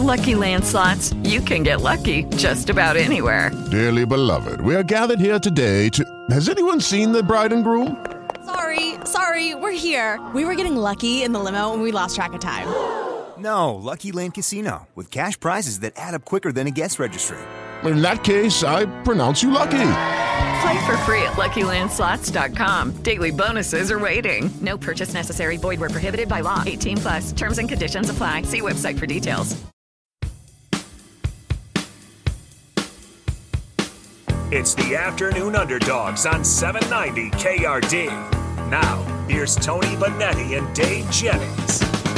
Lucky Land Slots, you can get lucky just about anywhere. Dearly beloved, we are gathered here today to... Has anyone seen the bride and groom? Sorry, we're here. We were getting lucky in the limo and we lost track of time. No, Lucky Land Casino, with cash prizes that add up quicker than a guest registry. In that case, I pronounce you lucky. Play for free at LuckyLandSlots.com. Daily bonuses are waiting. No purchase necessary. Void where prohibited by law. 18+. Terms and conditions apply. See website for details. It's the Afternoon Underdogs on 790 KRD. Now, here's Tony Bonetti and Dave Jennings.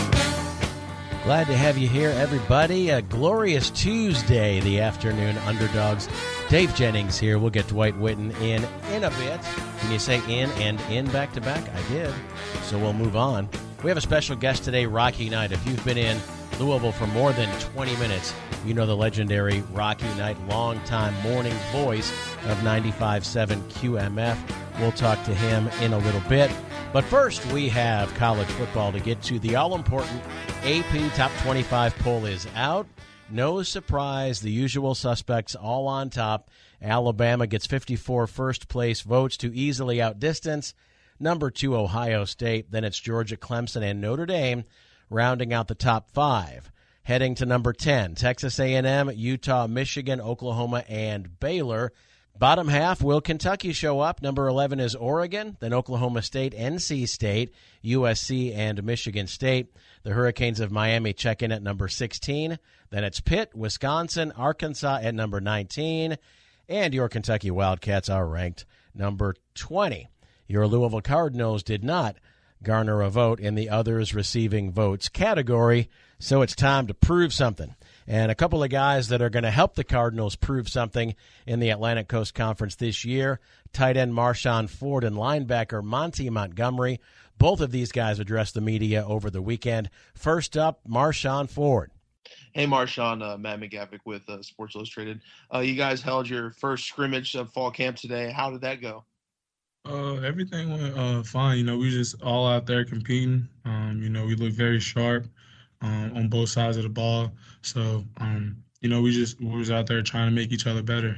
Glad to have you here, everybody. A glorious Tuesday, the Afternoon Underdogs. Dave Jennings here. We'll get Dwight Witten in a bit. Can you say in and in back-to-back? I did. So we'll move on. We have a special guest today, Rocky Knight. If you've been in Louisville for more than 20 minutes, you know the legendary Rocky Knight, longtime morning voice of 95.7 QMF. We'll talk to him in a little bit. But first, we have college football to get to. The all-important AP Top 25 poll is out. No surprise, the usual suspects all on top. Alabama gets 54 first-place votes to easily outdistance number 2, Ohio State. Then it's Georgia, Clemson, and Notre Dame rounding out the top 5. Heading to number 10, Texas A&M, Utah, Michigan, Oklahoma, and Baylor. Bottom half, will Kentucky show up? Number 11 is Oregon, then Oklahoma State, NC State, USC, and Michigan State. The Hurricanes of Miami check in at number 16. Then it's Pitt, Wisconsin, Arkansas at number 19. And your Kentucky Wildcats are ranked number 20. Your Louisville Cardinals did not garner a vote in the others receiving votes category, so it's time to prove something. And a couple of guys that are going to help the Cardinals prove something in the Atlantic Coast Conference this year, tight end Marshawn Ford and linebacker Monty Montgomery. Both of these guys addressed the media over the weekend. First up, Marshawn Ford. Hey, Marshawn, Matt McGavick with Sports Illustrated. You guys held your first scrimmage of fall camp today. How did that go? Everything went fine. You know, we just all out there competing. You know, we look very sharp on both sides of the ball. So, you know, we was out there trying to make each other better.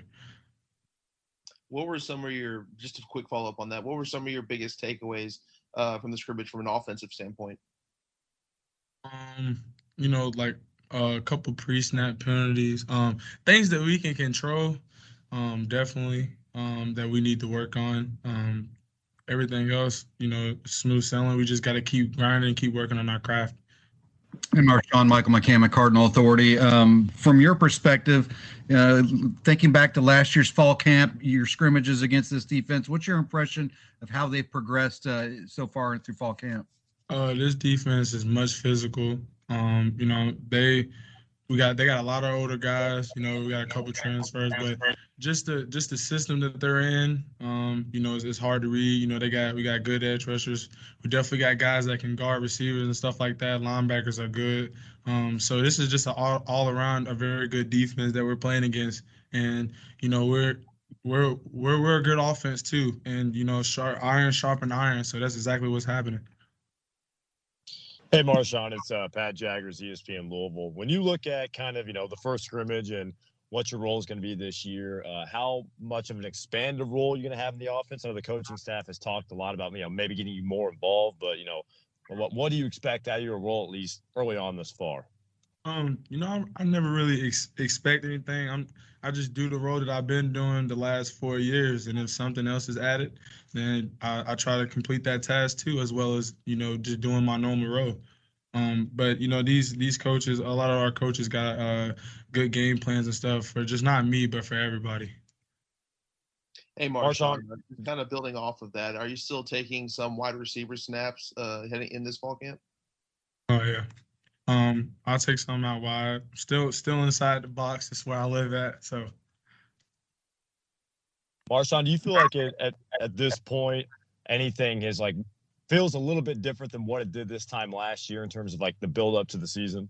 What were some of your, just a quick follow-up on that, what were some of your biggest takeaways from the scrimmage from an offensive standpoint? You know, like a couple pre-snap penalties, things that we can control, definitely, that we need to work on. Everything else, you know, smooth sailing. We just got to keep grinding and keep working on our craft. Hey, Marshawn, Michael McCammon, Cardinal Authority. From your perspective, thinking back to last year's fall camp, your scrimmages against this defense, what's your impression of how they've progressed so far through fall camp? This defense is much physical. You know, they got a lot of older guys. You know, we got a couple transfers, but just the system that they're in, you know, it's hard to read. You know, we got good edge rushers. We definitely got guys that can guard receivers and stuff like that. Linebackers are good. So this is just an all around a very good defense that we're playing against. And you know, we're a good offense too. And you know, iron sharpen iron. So that's exactly what's happening. Hey, Marshawn, it's Pat Jaggers, ESPN Louisville. When you look at kind of, you know, the first scrimmage and what your role is going to be this year, how much of an expanded role you're going to have in the offense? I know the coaching staff has talked a lot about, you know, maybe getting you more involved, but, you know, what do you expect out of your role, at least early on this far? You know, I never really expect anything. I just do the role that I've been doing the last 4 years, and if something else is added, then I try to complete that task too, as well as, you know, just doing my normal role. But you know, these coaches, a lot of our coaches got good game plans and stuff for just not me, but for everybody. Hey, Marshawn, kind of building off of that, are you still taking some wide receiver snaps heading in this fall camp? Oh yeah. I'll take some out wide. Still inside the box. That's where I live at. So, Marshawn, do you feel like at this point anything is like feels a little bit different than what it did this time last year in terms of like the build up to the season?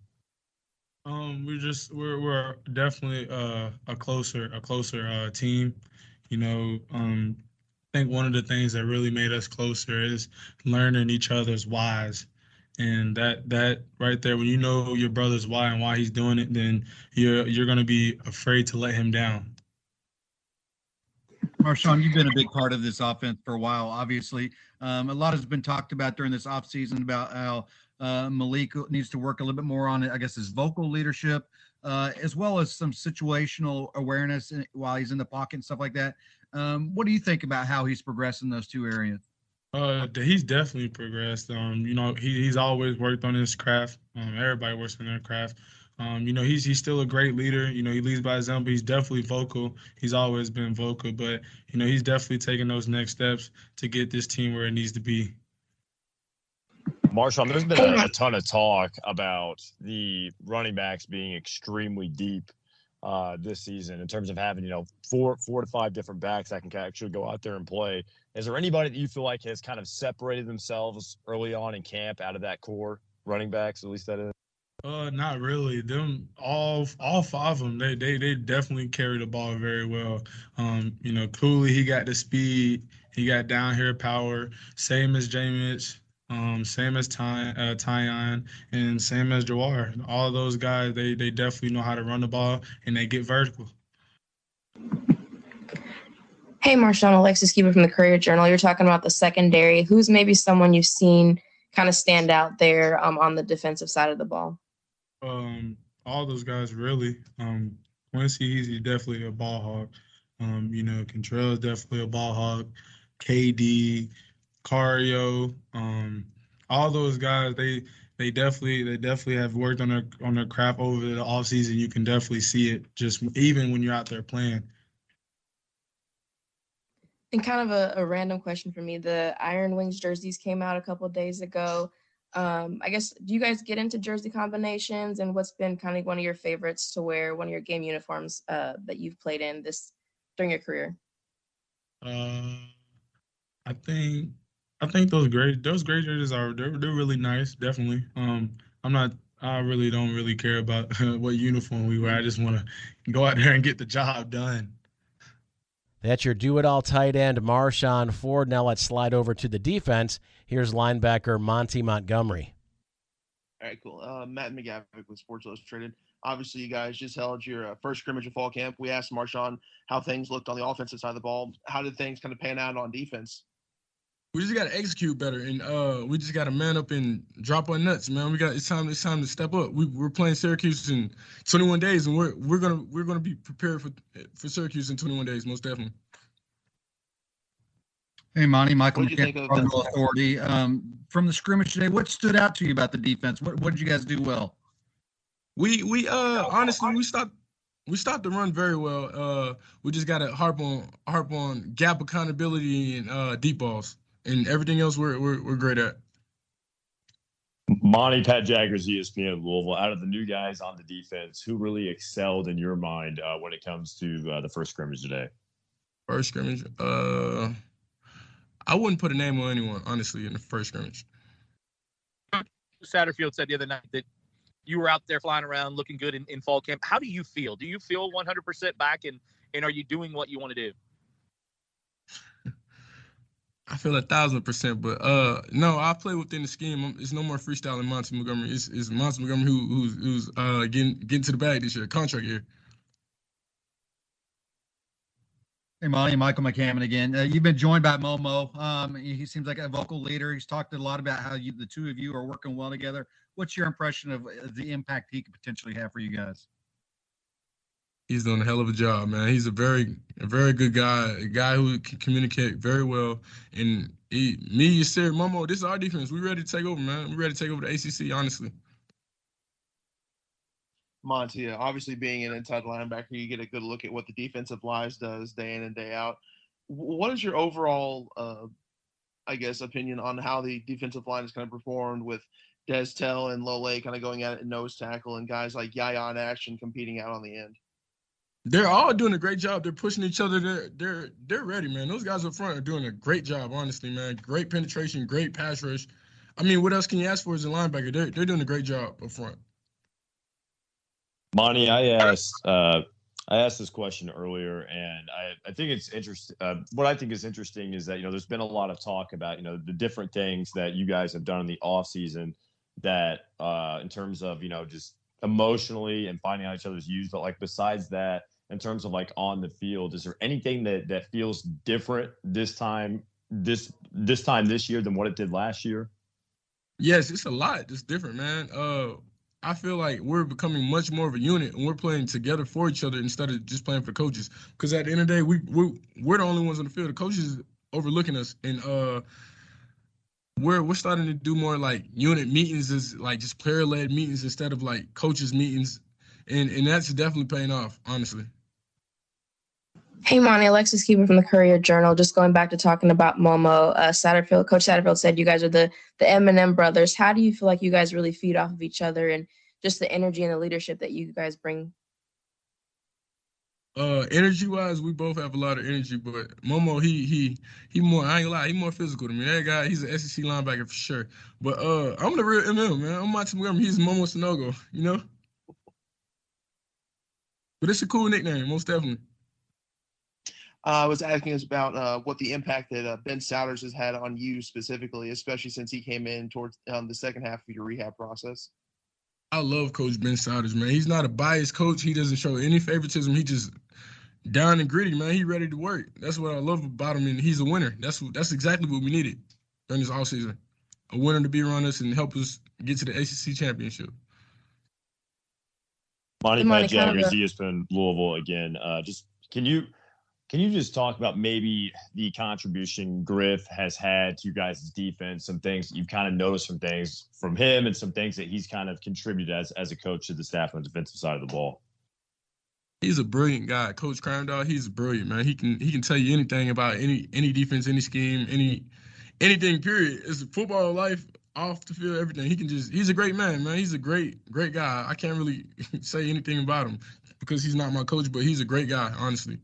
We're definitely a closer team. You know, I think one of the things that really made us closer is learning each other's whys. And that right there, when you know your brother's why and why he's doing it, then you're going to be afraid to let him down. Marshawn, you've been a big part of this offense for a while, obviously. A lot has been talked about during this offseason about how Malik needs to work a little bit more on, I guess, his vocal leadership, as well as some situational awareness while he's in the pocket and stuff like that. What do you think about how he's progressed in those two areas? He's definitely progressed. He's always worked on his craft. Everybody works on their craft. He's still a great leader. He leads by example. He's definitely vocal. He's always been vocal, but he's definitely taking those next steps to get this team where it needs to be. Marshawn, there's been a ton of talk about the running backs being extremely deep this season in terms of having, 4 to 5 different backs that can actually go out there and play. Is there anybody that you feel like has kind of separated themselves early on in camp out of that core running backs, at least that is? Not really. Them all 5 of them, they definitely carry the ball very well. Cooley, he got the speed, he got down here power, same as Jameis, same as Tyon, and same as Jawar. All those guys, they definitely know how to run the ball and they get vertical. Hey, Marshawn, Alexis Keeper from the Courier-Journal. You're talking about the secondary. Who's maybe someone you've seen kind of stand out there on the defensive side of the ball? All those guys really. Quincy, he's definitely a ball hawk. Contrell's definitely a ball hawk. KD, Cario, all those guys, they definitely have worked on their craft over the offseason. You can definitely see it just even when you're out there playing. And kind of a random question for me. The Iron Wings jerseys came out a couple of days ago. I guess, do you guys get into jersey combinations, and what's been kind of one of your favorites to wear, one of your game uniforms that you've played in during your career? I think those gray jerseys they're really nice, definitely. I really don't care about what uniform we wear. I just want to go out there and get the job done. That's your do-it-all tight end, Marshawn Ford. Now let's slide over to the defense. Here's linebacker Monty Montgomery. All right, cool. Matt McGavick with Sports Illustrated. Obviously, you guys just held your first scrimmage of fall camp. We asked Marshawn how things looked on the offensive side of the ball. How did things kind of pan out on defense? We just got to execute better, and we just got to man up and drop our nuts, man. It's time to step up. We're playing Syracuse in 21 days, and we're gonna be prepared for Syracuse in 21 days, most definitely. Hey, Monty, Michael McCain, Cardinal Authority. From the scrimmage today, what stood out to you about the defense? What did you guys do well? We honestly we stopped the run very well. We just got to harp on gap accountability and deep balls. And everything else we're great at. Monty, Pat Jaggers, ESPN Louisville. Out of the new guys on the defense, who really excelled in your mind when it comes to the first scrimmage today? First scrimmage? I wouldn't put a name on anyone, honestly, in the first scrimmage. Satterfield said the other night that you were out there flying around looking good in fall camp. How do you feel? Do you feel 100% back, and are you doing what you want to do? I feel 1,000%, but no, I play within the scheme. It's no more freestyling Monty Montgomery. It's Monty Montgomery who's getting to the bag this year, contract year. Hey, Monty, Michael McCammon again. You've been joined by Momo. He seems like a vocal leader. He's talked a lot about how the two of you are working well together. What's your impression of the impact he could potentially have for you guys? He's doing a hell of a job, man. He's a very good guy, a guy who can communicate very well. And you said, Momo, this is our defense. We're ready to take over, man. We're ready to take over the ACC, honestly. Monty, obviously being an inside linebacker, you get a good look at what the defensive lines does day in and day out. What is your overall, opinion on how the defensive line has kind of performed with Destel and Lole kind of going at it in nose tackle and guys like Yaya and Ashton competing out on the end? They're all doing a great job. They're pushing each other. They're ready, man. Those guys up front are doing a great job, honestly, man. Great penetration, great pass rush. I mean, what else can you ask for as a linebacker? They're doing a great job up front. Monty, I asked this question earlier, and I think it's interesting. What I think is interesting is that, there's been a lot of talk about, the different things that you guys have done in the offseason that in terms of, just emotionally and finding out each other's views. But like besides that, in terms of like on the field, is there anything that feels different this time this year than what it did last year? Yes, it's a lot. It's different, man. I feel like we're becoming much more of a unit, and we're playing together for each other instead of just playing for coaches. Because at the end of the day, we're the only ones on the field. The coaches overlooking us, and we're starting to do more like unit meetings, is like just player-led meetings instead of like coaches meetings, and that's definitely paying off, honestly. Hey, Monty, Alexis Keeper from the Courier-Journal. Just going back to talking about Momo, Coach Satterfield said you guys are the M&M brothers. How do you feel like you guys really feed off of each other and just the energy and the leadership that you guys bring? Energy-wise, we both have a lot of energy, but Momo, he more, I ain't gonna lie, he more physical than me. That guy, he's an SEC linebacker for sure. But I'm the real MM, man. I'm Monty Montgomery. He's Momo Sanogo, you know? But it's a cool nickname, most definitely. I was asking us about what the impact that Ben Souders has had on you specifically, especially since he came in towards the second half of your rehab process. I love Coach Ben Souders, man. He's not a biased coach. He doesn't show any favoritism. He just down and gritty, man. He ready to work. That's what I love about him, and he's a winner. That's exactly what we needed during this offseason. A winner to be around us and help us get to the ACC championship. Monty Jaggers, ESPN Louisville again. Just can you just talk about maybe the contribution Griff has had to you guys' defense, some things that you've kind of noticed from things from him and some things that he's kind of contributed as a coach to the staff on the defensive side of the ball? He's a brilliant guy. Coach Crandall, he's brilliant, man. He can tell you anything about any defense, any scheme, anything, period. It's football life, off the field, everything. He's a great man, man. He's a great guy. I can't really say anything about him because he's not my coach, but he's a great guy, honestly.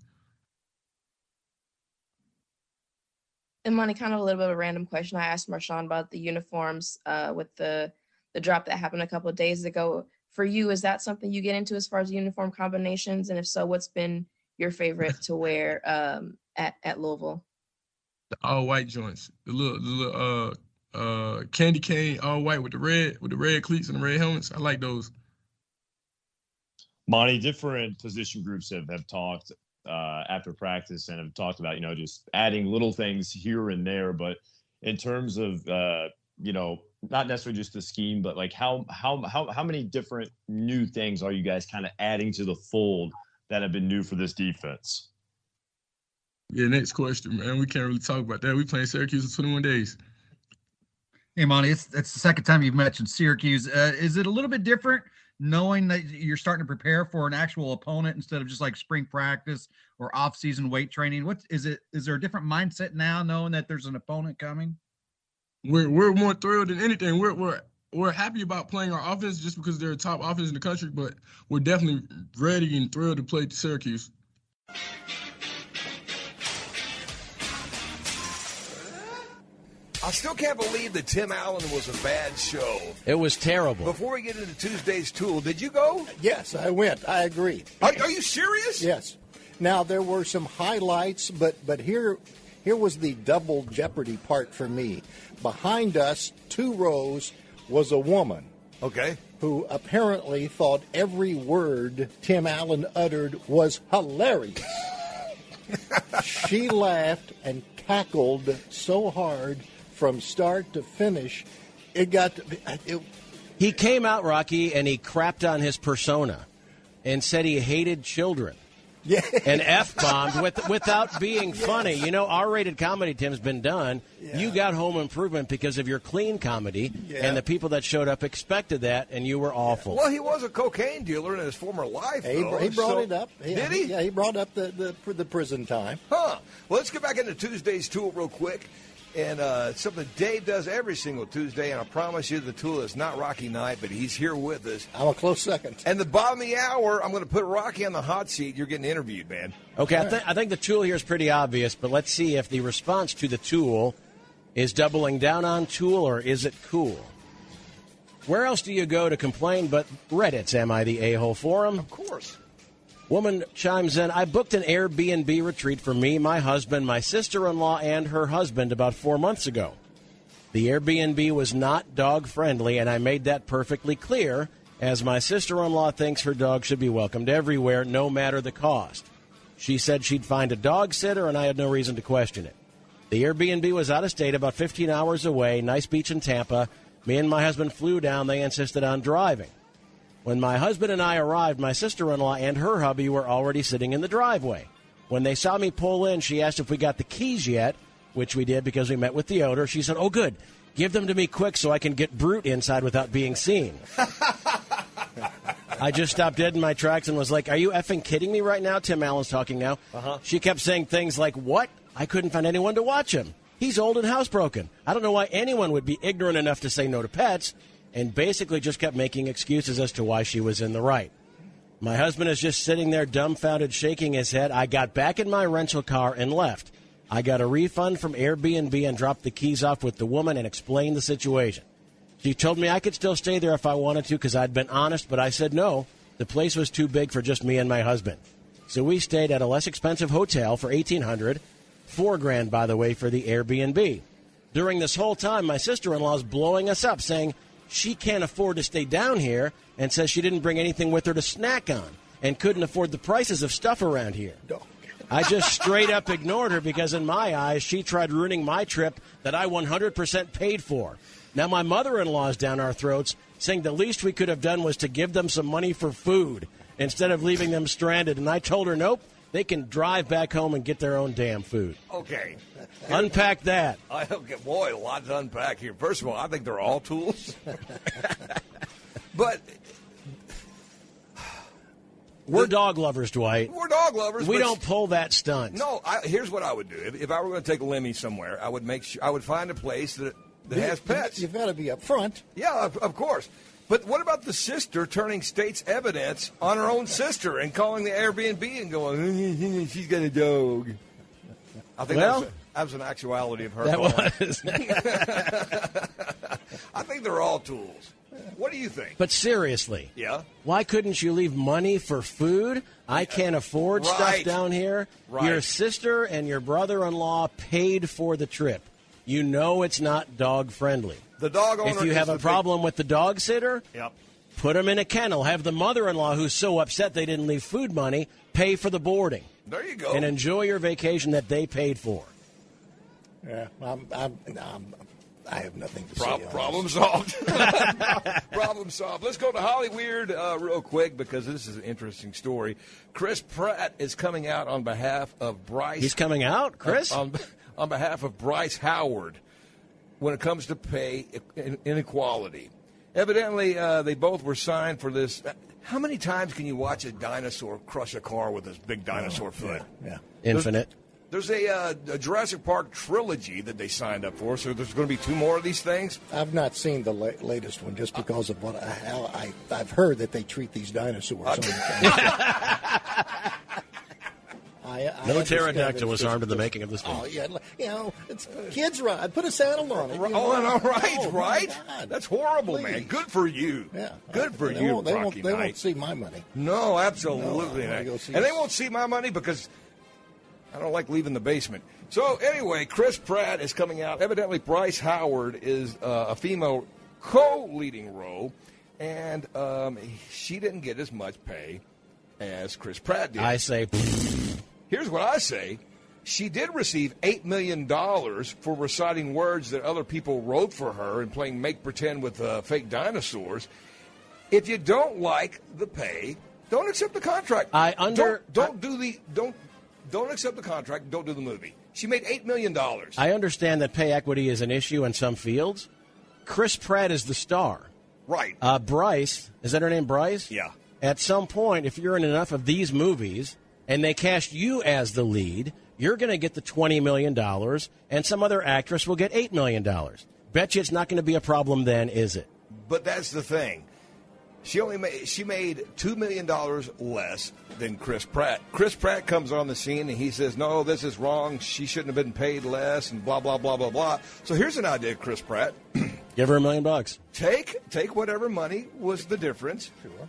And Monty, kind of a little bit of a random question. I asked Marshawn about the uniforms with the drop that happened a couple of days ago. For you, is that something you get into as far as uniform combinations? And if so, what's been your favorite to wear at Louisville? The all white joints, the little candy cane all white with the red cleats and the red helmets. I like those. Monty, different position groups have talked after practice and have talked about, just adding little things here and there. But in terms of, not necessarily just the scheme, but like how many different new things are you guys kind of adding to the fold that have been new for this defense? Yeah, next question, man. We can't really talk about that. We playing Syracuse in 21 days. Hey, Monty, it's the second time you've mentioned Syracuse. Is it a little bit different knowing that you're starting to prepare for an actual opponent instead of just like spring practice or off-season weight training? Is there a different mindset now knowing that there's an opponent coming? We're more thrilled than anything. We're happy about playing our offense just because they're a top offense in the country, but we're definitely ready and thrilled to play Syracuse. I still can't believe that Tim Allen was a bad show. It was terrible. Before we get into Tuesday's Tool, did you go? Yes, I went. I agree. Are you serious? Yes. Now, there were some highlights, but here was the double jeopardy part for me. Behind us, 2 rows, was a woman. Okay. Who apparently thought every word Tim Allen uttered was hilarious. She laughed and cackled so hard from start to finish. He came out, Rocky, and he crapped on his persona and said he hated children. Yeah. And F-bombed without being funny. You know, R-rated comedy, Tim's been done. Yeah. You got home improvement because of your clean comedy, and the people that showed up expected that, and you were awful. Well, he was a cocaine dealer in his former life, though. He brought it up. Did he? Yeah, he brought up the prison time. Huh. Well, let's get back into Tuesday's Tool real quick. And something Dave does every single Tuesday, and I promise you the Tool is not Rocky Knight, but he's here with us. I'm a close second. And the bottom of the hour, I'm going to put Rocky on the hot seat. You're getting interviewed, man. Okay, I think the Tool here is pretty obvious, but let's see if the response to the Tool is doubling down on Tool or is it cool? Where else do you go to complain but Reddit's Am I the A-Hole Forum? Of course. Woman chimes in, I booked an Airbnb retreat for me, my husband, my sister-in-law, and her husband about 4 months ago. The Airbnb was not dog-friendly, and I made that perfectly clear, as my sister-in-law thinks her dog should be welcomed everywhere, no matter the cost. She said she'd find a dog sitter, and I had no reason to question it. The Airbnb was out of state, about 15 hours away, nice beach in Tampa. Me and my husband flew down. They insisted on driving. When my husband and I arrived, my sister-in-law and her hubby were already sitting in the driveway. When they saw me pull in, she asked if we got the keys yet, which we did because we met with the owner. She said, "Oh, good. Give them to me quick so I can get Brute inside without being seen." I just stopped dead in my tracks and was like, "Are you effing kidding me right now?" Tim Allen's talking now. She kept saying things like, "What? I couldn't find anyone to watch him. He's old and housebroken. I don't know why anyone would be ignorant enough to say no to pets," and basically just kept making excuses as to why she was in the right. My husband is just sitting there dumbfounded, shaking his head. I got back in my rental car and left. I got a refund from Airbnb and dropped the keys off with the woman and explained the situation. She told me I could still stay there if I wanted to because I'd been honest, but I said no. The place was too big for just me and my husband. So we stayed at a less expensive hotel for $1,800, $4,000, by the way, for the Airbnb. During this whole time, my sister-in-law is blowing us up, saying she can't afford to stay down here and says she didn't bring anything with her to snack on and couldn't afford the prices of stuff around here. I just straight up ignored her because in my eyes, she tried ruining my trip that I 100% paid for. Now my mother-in-law is down our throats saying the least we could have done was to give them some money for food instead of leaving them stranded. And I told her, nope, they can drive back home and get their own damn food. Okay. Unpack that. Boy, a lot to unpack here. First of all, I think they're all tools. But we're dog lovers, Dwight. We're dog lovers. We don't pull that stunt. No, here's what I would do. If I were going to take Lemmy somewhere, I would I would find a place that has pets. You've got to be up front. Yeah, of course. But what about the sister turning state's evidence on her own sister and calling the Airbnb and going, she's got a dog? I think that was an actuality of her. That was. I think they're all tools. What do you think? But seriously, why couldn't you leave money for food? I can't afford stuff down here. Right. Your sister and your brother-in-law paid for the trip. You know it's not dog-friendly. The dog owner. If you have a problem with the dog sitter, put them in a kennel. Have the mother-in-law, who's so upset they didn't leave food money, pay for the boarding. There you go. And enjoy your vacation that they paid for. Yeah, I have nothing to say. Problem solved. Problem solved. Let's go to Hollyweird real quick because this is an interesting story. Chris Pratt is coming out on behalf of Bryce. He's coming out, Chris? On behalf of Bryce Howard when it comes to pay inequality. Evidently, they both were signed for this. How many times can you watch a dinosaur crush a car with his big dinosaur foot? Yeah. Infinite. There's a Jurassic Park trilogy that they signed up for, so there's going to be 2 more of these things. I've not seen the latest one just because of what I've heard that they treat these dinosaurs. No pterodactyl was harmed in the making of this film. Oh, yeah. It's kids ride. Put a saddle on it. Right. That's horrible, man. Good for you. Yeah. Good for you, Rocky They Knight. won't see my money. No, absolutely not. And they won't see my money because I don't like leaving the basement. So, anyway, Chris Pratt is coming out. Evidently, Bryce Howard is a female co-leading role, and she didn't get as much pay as Chris Pratt did. I say... Here's what I say. She did receive $8 million for reciting words that other people wrote for her and playing make-pretend with fake dinosaurs. If you don't like the pay, don't accept the contract. Don't accept the contract. Don't do the movie. She made $8 million. I understand that pay equity is an issue in some fields. Chris Pratt is the star. Right. Bryce, is that her name, Bryce? Yeah. At some point, if you're in enough of these movies and they cast you as the lead, you're going to get the $20 million, and some other actress will get $8 million. Bet you it's not going to be a problem then, is it? But that's the thing. She made $2 million less than Chris Pratt. Chris Pratt comes on the scene and he says, no, this is wrong. She shouldn't have been paid less and blah, blah, blah, blah, blah. So here's an idea, Chris Pratt. Give her $1 million. Take whatever money was the difference. Sure.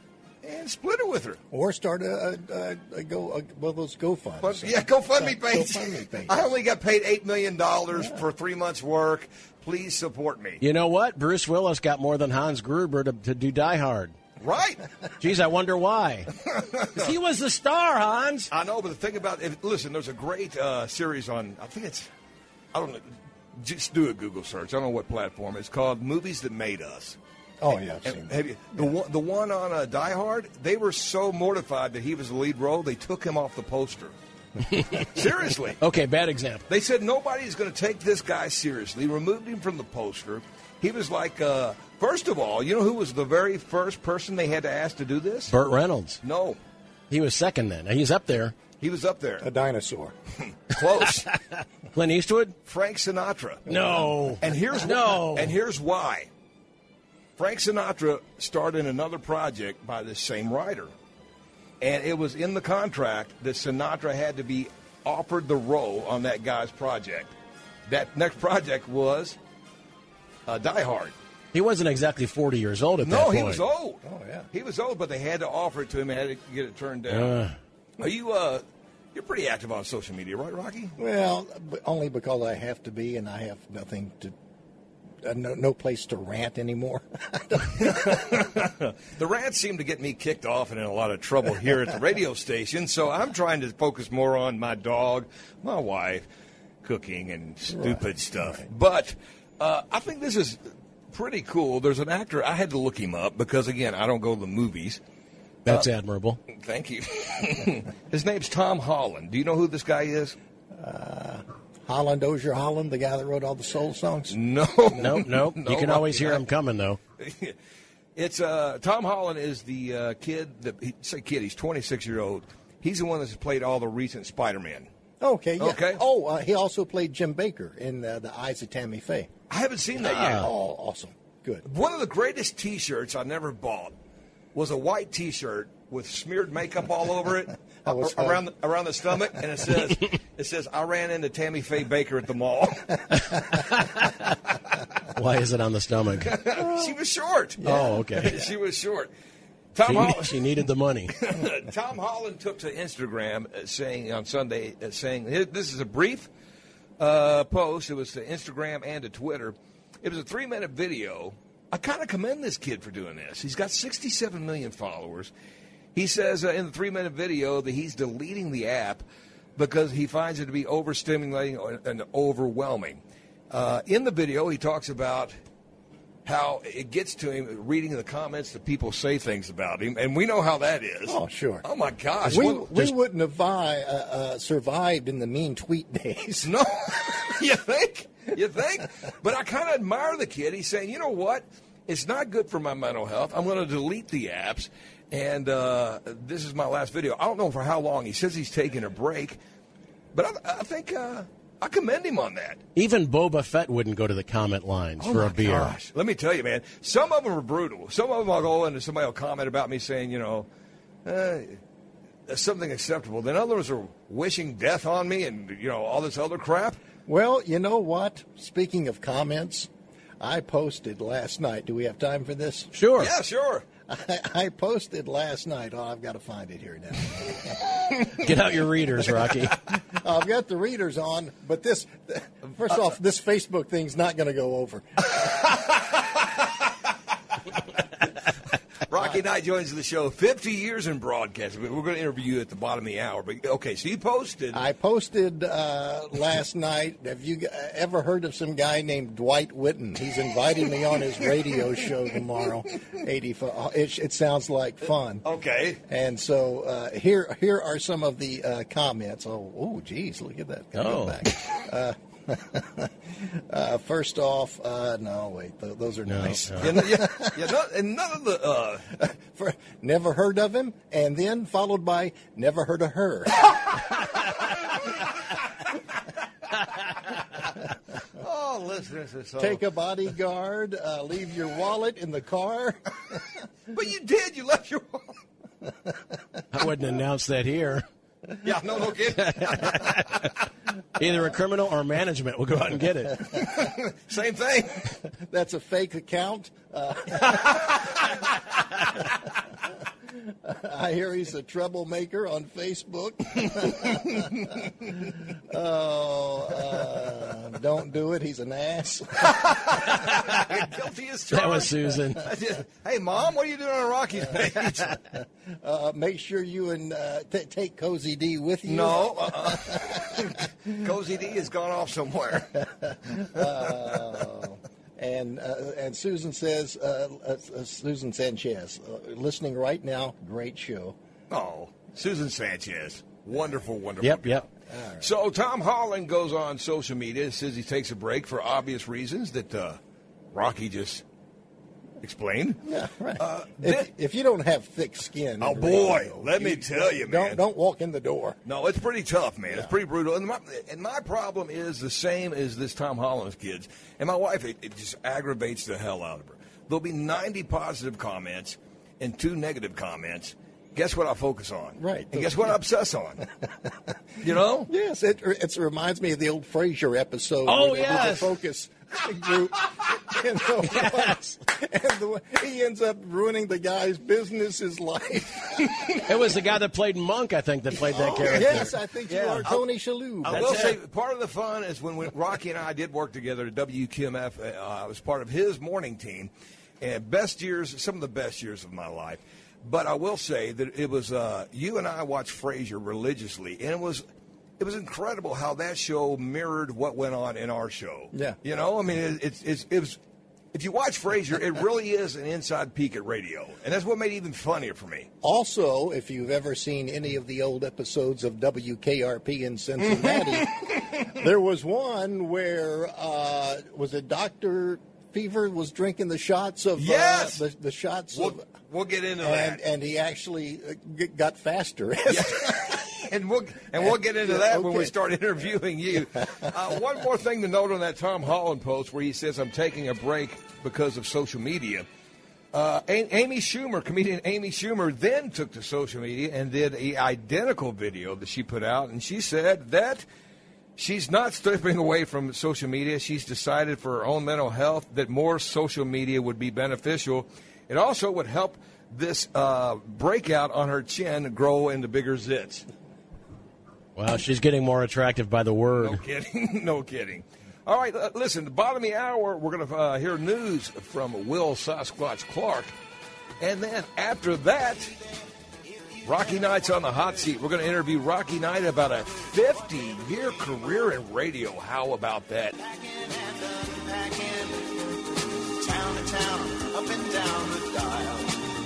and split it with her. Or start one of those GoFunds. Yeah, GoFundMe page. GoFundMe page. I only got paid $8 million for 3 months' work. Please support me. You know what? Bruce Willis got more than Hans Gruber to do Die Hard. Right. Geez, I wonder why. He was the star, Hans. I know, but the thing about it, listen, there's a great series on, I don't know, just do a Google search. I don't know what platform. It's called Movies That Made Us. Oh, yeah, I've seen that. Have you, the one on Die Hard, they were so mortified that he was the lead role, they took him off the poster. Seriously. Okay, bad example. They said nobody's going to take this guy seriously, removed him from the poster. He was like, first of all, you know who was the very first person they had to ask to do this? Burt Reynolds. No. He was second then. He's up there. He was up there. A dinosaur. Close. Clint Eastwood? Frank Sinatra. No. And here's why. Frank Sinatra starred in another project by this same writer. And it was in the contract that Sinatra had to be offered the role on that guy's project. That next project was Die Hard. He wasn't exactly 40 years old at that point. No, he was old. Oh, yeah. He was old, but they had to offer it to him and had to get it turned down. Are you, you're pretty active on social media, right, Rocky? Well, only because I have to be, and I have nothing to, no place to rant anymore. The rants seem to get me kicked off and in a lot of trouble here at the radio station, so I'm trying to focus more on my dog, my wife, cooking, and stupid stuff. Right. But I think this is pretty cool. There's an actor, I had to look him up because, again, I don't go to the movies. That's admirable. Thank you. His name's Tom Holland. Do you know who this guy is? Holland, Dozier Holland, the guy that wrote all the soul songs? No. Nope. You can always hear him coming, though. It's Tom Holland is the kid. He's 26-year-old. He's the one that's played all the recent Spider-Man. Okay, yeah. Okay. Oh, he also played Jim Baker in The Eyes of Tammy Faye. I haven't seen that yet. Oh, awesome. Good. One of the greatest T-shirts I never bought was a white T-shirt with smeared makeup all over it around the stomach, and it says I ran into Tammy Faye Baker at the mall. Why is it on the stomach? She was short. Yeah. Oh, okay. She was short. She needed the money. Tom Holland took to Instagram saying on Sunday, this is a brief post. It was to Instagram and to Twitter. It was a 3-minute video. I kind of commend this kid for doing this. He's got 67 million followers. He says in the 3-minute video that he's deleting the app because he finds it to be overstimulating and overwhelming. In the video, he talks about how it gets to him reading the comments that people say things about him, and we know how that is. Oh, sure. Oh, my gosh. We wouldn't have survived in the mean tweet days. No. You think? But I kind of admire the kid. He's saying, you know what? It's not good for my mental health. I'm going to delete the apps, and this is my last video. I don't know for how long. He says he's taking a break, but I think I commend him on that. Even Boba Fett wouldn't go to the comment lines for a beer. Gosh. Let me tell you, man, some of them are brutal. Some of them I'll go in and somebody will comment about me saying, something acceptable. Then others are wishing death on me and, all this other crap. Well, you know what? Speaking of comments, I posted last night. Do we have time for this? Sure. Yeah, sure. I posted last night. Oh, I've got to find it here now. Get out your readers, Rocky. I've got the readers on, but first off, this Facebook thing's not going to go over. Rocky Knight joins the show. 50 years in broadcasting. We're going to interview you at the bottom of the hour. But okay, so you posted. I posted last night. Have you ever heard of some guy named Dwight Whitten? He's inviting me on his radio show tomorrow. 85. It sounds like fun. Okay. And so here are some of the comments. Oh, geez, look at that. Go back. First off, no, wait, those are nice. No. And none of the never heard of him, and then followed by never heard of her. Oh, listen, this is so. Take a bodyguard. Leave your wallet in the car. But you did. You left your wallet. I wouldn't announce that here. Yeah, no kidding. Either a criminal or management will go out and get it. Same thing. That's a fake account. I hear he's a troublemaker on Facebook. Don't do it. He's an ass. Guilty as charged. That was Susan. Hey, Mom, what are you doing on Rocky's page? Make sure you and take Cozy D with you. No. Cozy D has gone off somewhere. And Susan says, Susan Sanchez, listening right now, great show. Oh, Susan Sanchez. Wonderful, wonderful. Yep. Right. So Tom Holland goes on social media, says he takes a break for obvious reasons that Rocky just explained. Yeah, right. If you don't have thick skin. Oh, boy, let me tell you, man. Don't walk in the door. No, it's pretty tough, man. Yeah. It's pretty brutal. And my problem is the same as this Tom Holland's kids. And my wife, it just aggravates the hell out of her. There'll be 90 positive comments and 2 negative comments. Guess what I focus on? Right. And guess what I obsess on? You know? Yes, it reminds me of the old Frasier episode. Oh, where yes. the focus group. Yes. And he ends up ruining the guy's business, his life. It was the guy that played Monk, I think, that played that character. Yes, I think you are Tony Shalhoub. I will say part of the fun is when Rocky and I did work together at WQMF. I was part of his morning team. And some of the best years of my life. But I will say that it was you and I watched Frasier religiously, and it was incredible how that show mirrored what went on in our show. Yeah, you know, I mean, it was. If you watch Frasier, it really is an inside peek at radio, and that's what made it even funnier for me. Also, if you've ever seen any of the old episodes of WKRP in Cincinnati, there was one where was it Dr. Fever was drinking the shots of the shots of. We'll get into that. And he actually got faster. And we'll get into that when we start interviewing you. One more thing to note on that Tom Holland post where he says, I'm taking a break because of social media. Amy Schumer, comedian Amy Schumer, then took to social media and did an identical video that she put out. And she said that she's not stepping away from social media. She's decided for her own mental health that more social media would be beneficial. It also would help this breakout on her chin grow into bigger zits. Well, she's getting more attractive by the word. No kidding. No kidding. All right, listen, the bottom of the hour, we're going to hear news from Will Sasquatch Clark. And then after that, Rocky Knight's on the hot seat. We're going to interview Rocky Knight about a 50-year career in radio. How about that? Town to town, up and down the dial.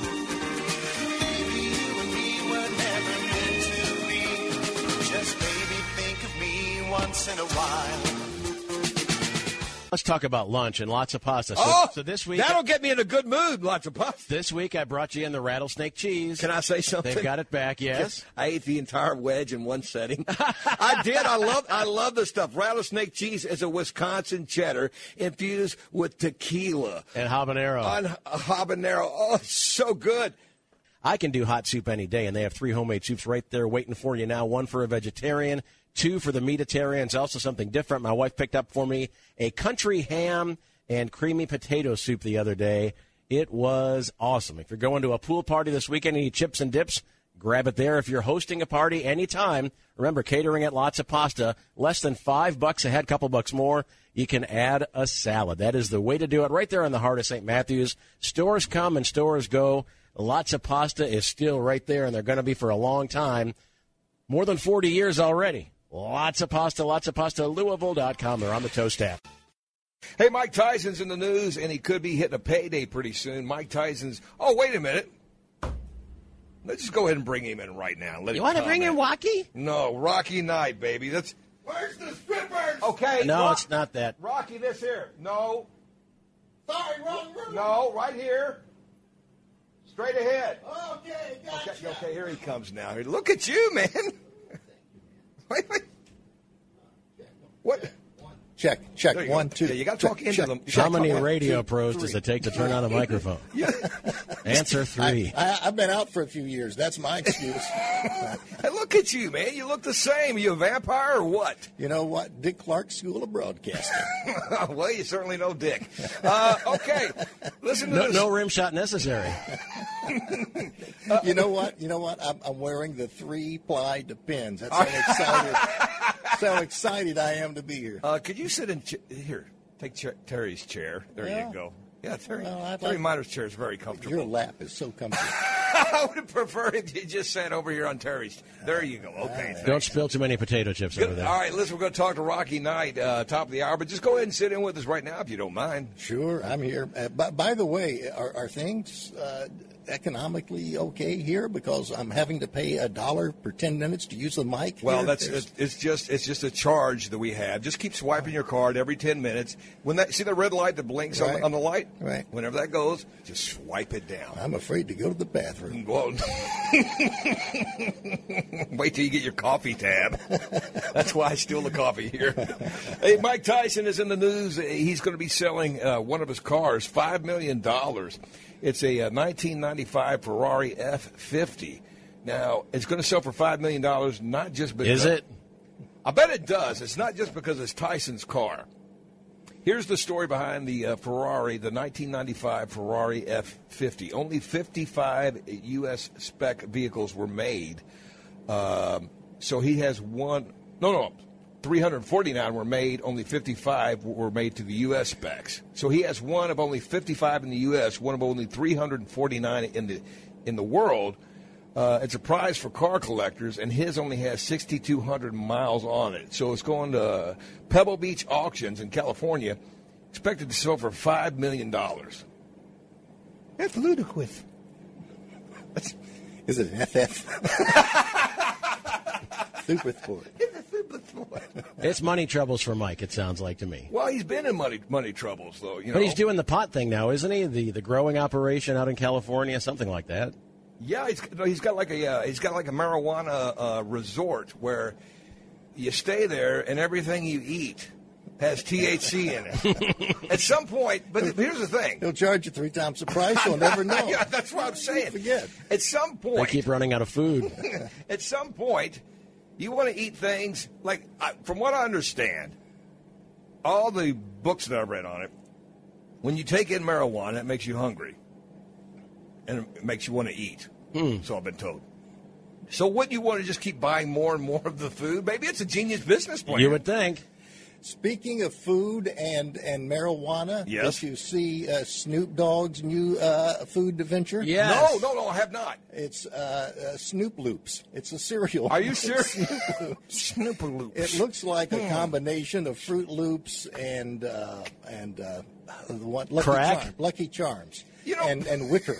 Maybe you and me were never meant to be. Just maybe think of me once in a while. Let's talk about lunch and lots of pasta. So this week, that'll get me in a good mood. Lots of pasta. This week I brought you in the rattlesnake cheese. Can I say something? They've got it back. Yes. I ate the entire wedge in one setting. I did. I love this stuff. Rattlesnake cheese is a Wisconsin cheddar infused with tequila and habanero. Habanero. Oh, so good. I can do hot soup any day, and they have 3 homemade soups right there waiting for you now. 1 for a vegetarian, 2 for the meatitarians. Also something different. My wife picked up for me a country ham and creamy potato soup the other day. It was awesome. If you're going to a pool party this weekend and you need chips and dips, grab it there. If you're hosting a party anytime, remember, catering at Lots of Pasta, less than $5 a head, couple bucks more, you can add a salad. That is the way to do it right there in the heart of St. Matthews. Stores come and stores go. Lots of Pasta is still right there, and they're going to be for a long time. More than 40 years already. Lots of Pasta, Louisville.com. They're on the toast app. Hey, Mike Tyson's in the news, and he could be hitting a payday pretty soon. Mike Tyson's. Oh, wait a minute. Let's just go ahead and bring him in right now. You want to bring in Rocky? No, Rocky Knight, baby. Where's the strippers? Okay. No, it's not that. Rocky, this here. No. Sorry, wrong room. No, right here. Straight ahead. Okay, gotcha. Okay, here he comes now. Look at you, man. Wait. What? Check. 1, 2. Yeah, you got to talk into them. How many radio pros does it take to turn on a microphone? Answer 3. I've been out for a few years. That's my excuse. Hey, look at you, man. You look the same. Are you a vampire or what? You know what? Dick Clark School of Broadcasting. Well, you certainly know Dick. Okay. Listen to this. No rim shot necessary. You know what? I'm wearing the 3-ply Depends. That's how excited I am to be here. Could you sit in here? Take Terry's chair. There you go. Yeah, Terry. Well, Terry Miner's chair is very comfortable. Your lap is so comfortable. I would prefer if you just sat over here on Terry's. There you go. Okay. Don't spill too many potato chips over there. All right, listen, we're going to talk to Rocky Knight, top of the hour, but just go ahead and sit in with us right now if you don't mind. Sure, I'm here. By the way, are things economically okay here? Because I'm having to pay $1 per 10 minutes to use the mic. Well, it's just a charge that we have. Just keep swiping your card every 10 minutes. See the red light that blinks on the light? Right. Whenever that goes, just swipe it down. I'm afraid to go to the bathroom. Well, wait till you get your coffee tab. That's why I steal the coffee here. Hey, Mike Tyson is in the news. He's going to be selling one of his cars, $5 million. It's a 1995 Ferrari F50. Now, it's going to sell for $5 million, not just because... Is it? I bet it does. It's not just because it's Tyson's car. Here's the story behind the Ferrari, the 1995 Ferrari F50. Only 55 U.S. spec vehicles were made. So he has 349 were made, only 55 were made to the U.S. specs. So he has one of only 55 in the U.S., one of only 349 in the world. It's a prize for car collectors, and his only has 6,200 miles on it. So it's going to Pebble Beach Auctions in California, expected to sell for $5 million. That's ludicrous. Is it an FF? Super sport. It's money troubles for Mike, it sounds like to me. Well, he's been in money troubles, though. But he's doing the pot thing now, isn't he? The growing operation out in California, something like that. Yeah, he's got like a marijuana resort where you stay there and everything you eat has THC in it. At some point, but here's the thing: he'll charge you 3 times the price. You'll never know. Yeah, that's what I'm saying. Forget. At some point, they keep running out of food. At some point, you want to eat things like, from what I understand, all the books that I've read on it, when you take in marijuana, it makes you hungry. And it makes you want to eat. So I've been told. So wouldn't you want to just keep buying more and more of the food? Maybe it's a genius business plan. You would think. Speaking of food and marijuana, yes. Did you see Snoop Dogg's new food venture? Yes. No, I have not. It's Snoop Loops. It's a cereal. Are you serious? Snoop Loops. Snoop Loops. It looks like a combination of Fruit Loops and Lucky Charms. And Wicker.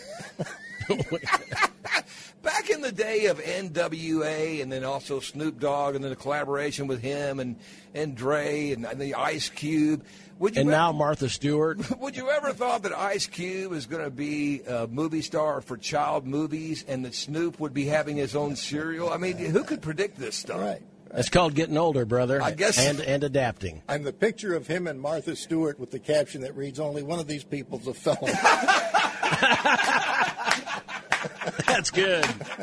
Back in the day of NWA and then also Snoop Dogg and then the collaboration with him and Dre and the Ice Cube. Now Martha Stewart. Would you ever thought that Ice Cube is going to be a movie star for child movies and that Snoop would be having his own cereal? I mean, who could predict this stuff? Right. It's called getting older, brother. I guess. And adapting. And the picture of him and Martha Stewart with the caption that reads, "Only one of these people's a felon." That's good.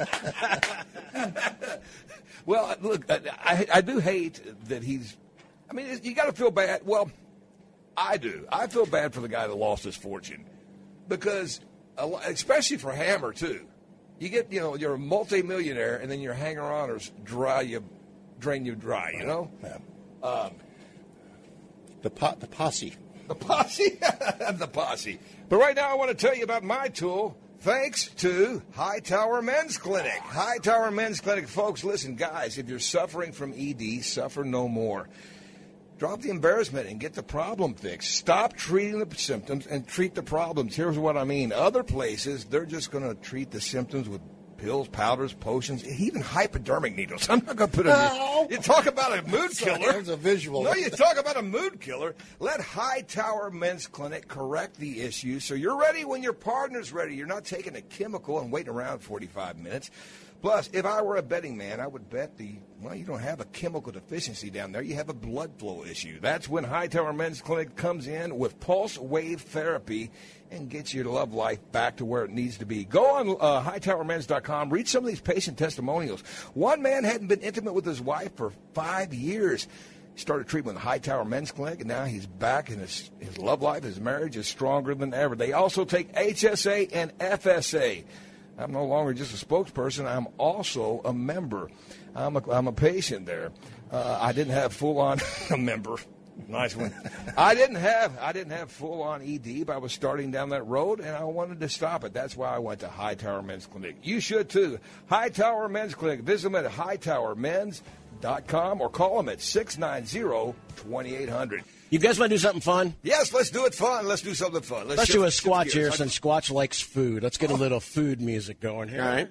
Well, look, I do hate that he's. I mean, you got to feel bad. Well, I do. I feel bad for the guy that lost his fortune because, especially for Hammer too. You get, you're a multi-millionaire, and then your hanger-oners drain you dry. You know. Yeah. The posse. The posse. The posse. But right now, I want to tell you about my tool. Thanks to Hightower Men's Clinic. Hightower Men's Clinic. Folks, listen, guys, if you're suffering from ED, suffer no more. Drop the embarrassment and get the problem fixed. Stop treating the symptoms and treat the problems. Here's what I mean. Other places, they're just going to treat the symptoms with pills, powders, potions, even hypodermic needles. I'm not going to put you talk about a mood killer. There's a visual. No, you talk about a mood killer. Let Hightower Men's Clinic correct the issue so you're ready when your partner's ready. You're not taking a chemical and waiting around 45 minutes. Plus, if I were a betting man, I would bet you don't have a chemical deficiency down there. You have a blood flow issue. That's when Hightower Men's Clinic comes in with pulse wave therapy and gets your love life back to where it needs to be. Go on hightowermens.com. Read some of these patient testimonials. One man hadn't been intimate with his wife for 5 years. He started treatment with Hightower Men's Clinic, and now he's back, and his love life, his marriage is stronger than ever. They also take HSA and FSA. I'm no longer just a spokesperson. I'm also a member. I'm a patient there. I didn't have full-on a member. Nice one. I didn't have full-on ED, but I was starting down that road, and I wanted to stop it. That's why I went to Hightower Men's Clinic. You should, too. Hightower Men's Clinic. Visit them at hightowermens.com or call them at 690-2800. You guys want to do something fun? Yes, let's do it fun. Let's do something fun. Let's do a Squatch here, since Squatch likes food. Let's get a little food music going here. All right.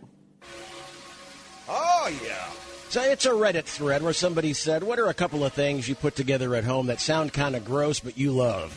Oh, yeah. So it's a Reddit thread where somebody said, what are a couple of things you put together at home that sound kind of gross but you love?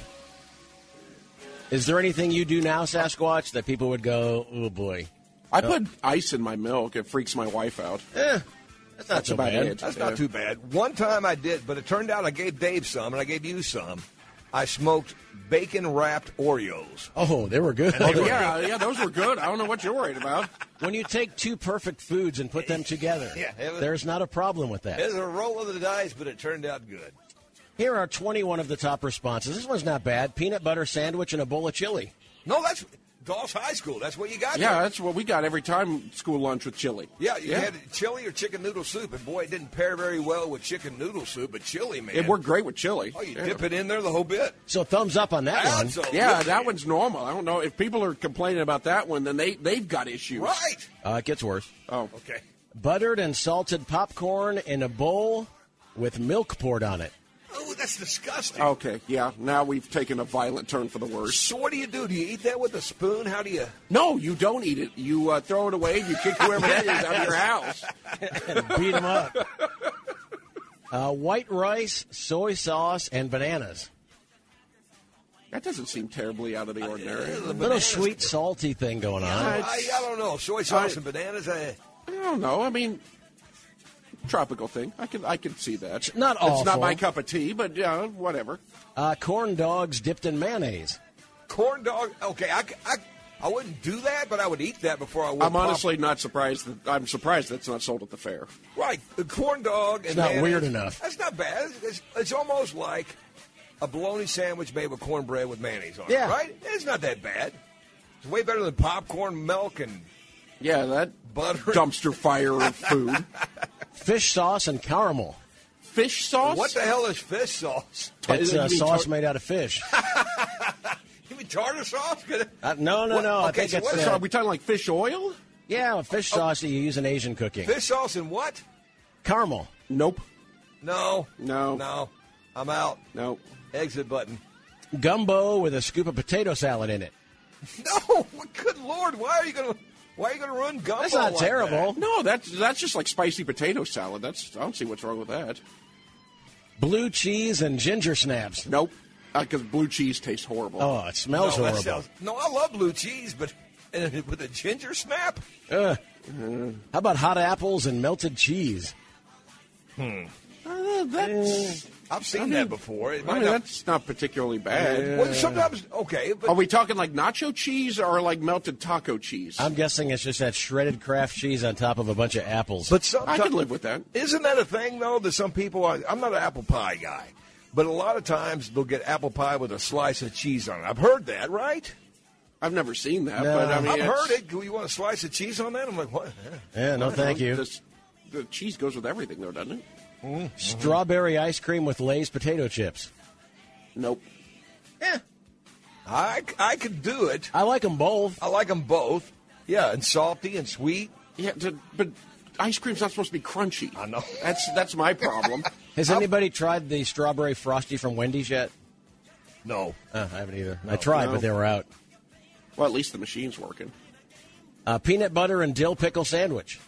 Is there anything you do now, Sasquatch, that people would go, oh, boy? I put ice in my milk. It freaks my wife out. That's not so bad. That's not too bad. One time I did, but it turned out I gave Dave some, and I gave you some. I smoked bacon-wrapped Oreos. Oh, they were good. Yeah, those were good. I don't know what you're worried about. When you take two perfect foods and put them together, there's not a problem with that. It was a roll of the dice, but it turned out good. Here are 21 of the top responses. This one's not bad. Peanut butter sandwich and a bowl of chili. No, that's Dawes High School. That's what you got. Yeah, there. that's what we got every time, school lunch with chili. Yeah, you had chili or chicken noodle soup, and boy, it didn't pair very well with chicken noodle soup, but chili, man. It worked great with chili. Oh, you dip it in there the whole bit. So thumbs up on that one. Yeah, that one's normal. I don't know. If people are complaining about that one, then they've got issues. Right. It gets worse. Oh. Okay. Buttered and salted popcorn in a bowl with milk poured on it. Oh, that's disgusting. Okay, yeah. Now we've taken a violent turn for the worse. So what do you do? Do you eat that with a spoon? How do you? No, you don't eat it. You throw it away and you kick whoever that is out of your house. And beat them up. White rice, soy sauce, and bananas. That doesn't seem terribly out of the ordinary. A little sweet, salty thing going on. I don't know. Soy sauce and bananas. I don't know. I mean, tropical thing. I can see that. Not awful. It's not my cup of tea, but yeah, whatever. Corn dogs dipped in mayonnaise. Corn dog. Okay, I wouldn't do that, but I would eat that before I would. I'm honestly not surprised. I'm surprised that's not sold at the fair. Right, the corn dog. It's and not mayonnaise, weird enough. That's not bad. It's almost like a bologna sandwich made with cornbread with mayonnaise on Yeah. it. Right? It's not that bad. It's way better than popcorn, milk, and that butter, dumpster fire of food. Fish sauce and caramel. Fish sauce? What the hell is fish sauce? It's a sauce made out of fish. You mean tartar sauce? No. I Okay, think so it's. what Are we talking like fish oil? Yeah, fish sauce that you use in Asian cooking. Fish sauce and what? Caramel. Nope. No. No. I'm out. No. Exit button. Gumbo with a scoop of potato salad in it. No. Good Lord. Why are you going to run gumbo? That's not like terrible. that? No, that's just like spicy potato salad. I don't see what's wrong with that. Blue cheese and ginger snaps. Nope. Because blue cheese tastes horrible. Oh, it smells horrible. I love blue cheese, but with a ginger snap? How about hot apples and melted cheese? I've seen that before. That's not particularly bad. Well, sometimes, okay. But Are we talking like nacho cheese or like melted taco cheese? I'm guessing it's just that shredded Kraft cheese on top of a bunch of apples. But sometimes, I could live with that. Isn't that a thing, though, that some people I'm not an apple pie guy, but a lot of times they'll get apple pie with a slice of cheese on it. I've heard that, right? I've never seen that, No. but I mean, I've heard it. Do you want a slice of cheese on that? I'm like, what? Yeah, no thank you. The cheese goes with everything, though, doesn't it? Mm-hmm. Strawberry ice cream with Lay's potato chips. Nope. Yeah. I could do it. I like them both. Yeah, and salty and sweet. Yeah, but ice cream's not supposed to be crunchy. I know. That's my problem. Has anybody tried the strawberry frosty from Wendy's yet? No. I haven't either. I tried, but they were out. Well, at least the machine's working. Peanut butter and dill pickle sandwich.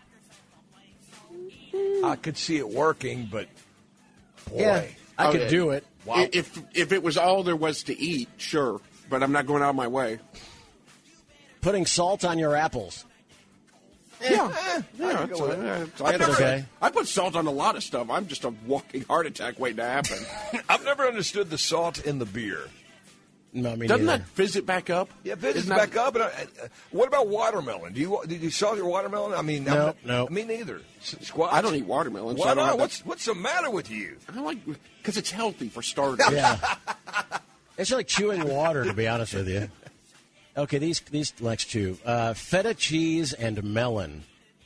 I could see it working, but boy. Yeah, I could do it. Wow. If it was all there was to eat, sure. But I'm not going out of my way. Putting salt on your apples. It's okay. I put salt on a lot of stuff. I'm just a walking heart attack waiting to happen. I've never understood the salt in the beer. No, me Doesn't neither. that fizz it back up? Yeah, fizzes back up. And what about watermelon? Did you salt your watermelon? I mean, no. Me neither. Squash. I don't eat watermelon. Why so I don't not? have What's the matter with you? I like because it's healthy for starters. Yeah. It's like chewing water, to be honest with you. Okay, these next two. Feta cheese and melon.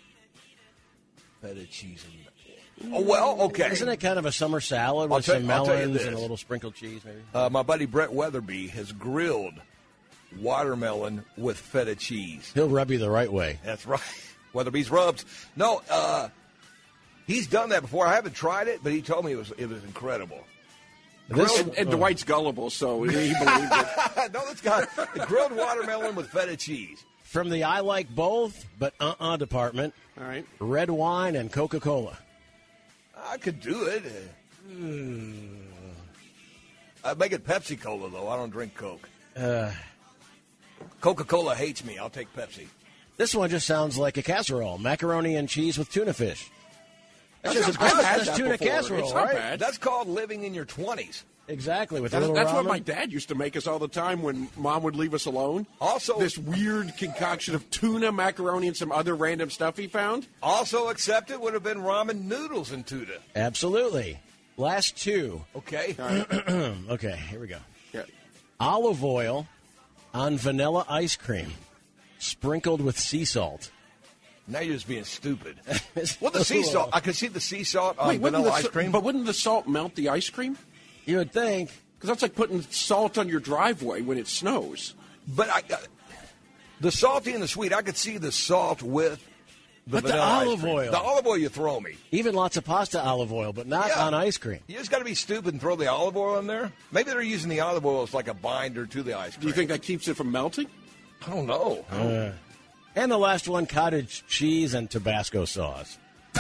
Feta cheese and melon. Oh, well, okay. Isn't it kind of a summer salad with some melons and a little sprinkled cheese, maybe? My buddy Brett Weatherby has grilled watermelon with feta cheese. He'll rub you the right way. That's right. Weatherby's rubs. No, he's done that before. I haven't tried it, but he told me it was incredible. And Dwight's gullible, so he believed it. No, it's got grilled watermelon with feta cheese. From the I like both, but department. All right. Red wine and Coca-Cola. I could do it. I'd make it Pepsi-Cola, though. I don't drink Coke. Coca-Cola hates me. I'll take Pepsi. This one just sounds like a casserole. Macaroni and cheese with tuna fish. That's That just sounds good. that's tuna casserole, It's not right? bad. That's called living in your 20s. Exactly, with a That's little what ramen. my dad used to make us all the time when Mom would leave us alone. Also, this weird concoction of tuna, macaroni, and some other random stuff he found. Also accepted would have been ramen noodles and tuna. Absolutely. Last two. Okay. Okay, here we go. Yeah. Olive oil on vanilla ice cream, sprinkled with sea salt. Now you're just being stupid. Well, the sea salt. I could see the sea salt on Wouldn't vanilla the ice cream. But wouldn't the salt melt the ice cream? You would think. Because that's like putting salt on your driveway when it snows. But the salty and the sweet, I could see the salt with the But the vanilla ice olive cream. oil. The olive oil you throw me. Even lots of pasta olive oil, but not Yeah. on ice cream. You just got to be stupid and throw the olive oil in there. Maybe they're using the olive oil as like a binder to the ice cream. Do you think that keeps it from melting? I don't know. And the last one, cottage cheese and Tabasco sauce.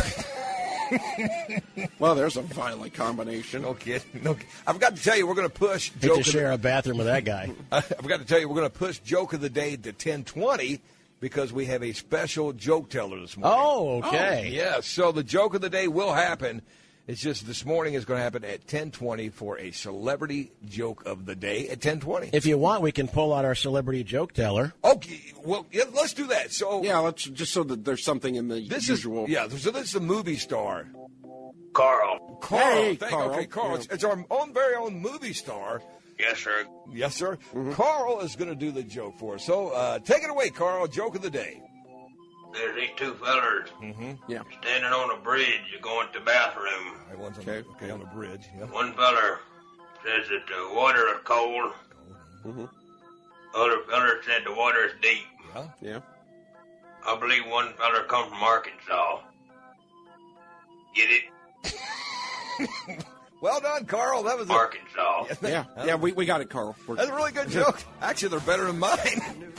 Well, there's a violent combination. No kidding. No, I forgot to tell you, we're going to push Hate joke to share a bathroom with that guy. I forgot to tell you, we're going to push joke of the day to 10:20 because we have a special joke teller this morning. Oh, okay. Yeah, so the joke of the day will happen. It's just this morning is going to happen at 10:20 for a celebrity joke of the day at 10:20. If you want, we can pull out our celebrity joke teller. Okay, well, yeah, let's do that. So Yeah, let's just so that there's something in the usual. So this is a movie star. Carl. Hey, Carl. Carl. Okay, Carl. Yeah. It's our own very own movie star. Yes, sir. Yes, sir. Carl is going to do the joke for us. So take it away, Carl. Joke of the day. There's these two fellers Yeah. standing on a bridge going to the bathroom. One's on the bridge. Yeah. One feller says that the water is cold. Other feller said the water is deep. Yeah. I believe one feller come from Arkansas. Get it? Well done, Carl. That was Arkansas. Yeah, we got it, Carl. That's a really good joke. Actually, they're better than mine.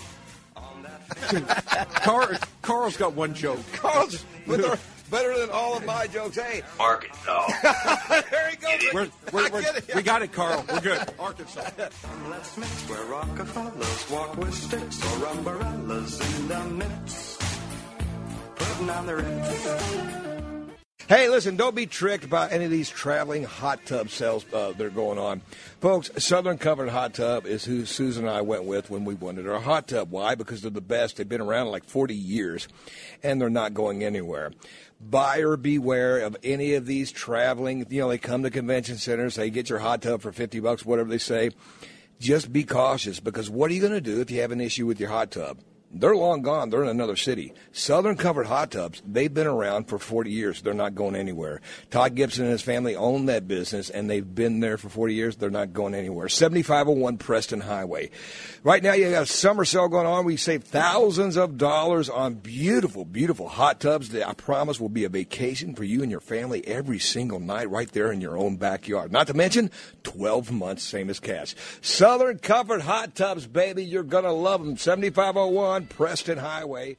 Carl's got one joke. Carl's better than all of my jokes. Hey, Arkansas. there he goes. I get it. We got it, Carl. We're good. Arkansas. Let's mix where Rockefellers walk with sticks or umbrellas in the mix. Putting on the Ritz. Hey, listen, don't be tricked by any of these traveling hot tub sales that are going on. Folks, Southern Comfort Hot Tub is who Susan and I went with when we wanted our hot tub. Why? Because they're the best. They've been around like 40 years, and they're not going anywhere. Buyer beware of any of these traveling. You know, they come to convention centers, they get your hot tub for $50, whatever they say. Just be cautious, because what are you going to do if you have an issue with your hot tub? They're long gone. They're in another city. Southern Comfort Hot Tubs, they've been around for 40 years. They're not going anywhere. Todd Gibson and his family own that business, and they've been there for 40 years. They're not going anywhere. 7501 Preston Highway. Right now, you got a summer sale going on. We save thousands of dollars on beautiful, beautiful hot tubs that I promise will be a vacation for you and your family every single night right there in your own backyard. Not to mention 12 months, same as cash. Southern Comfort Hot Tubs, baby. You're going to love them. 7501 Preston Highway.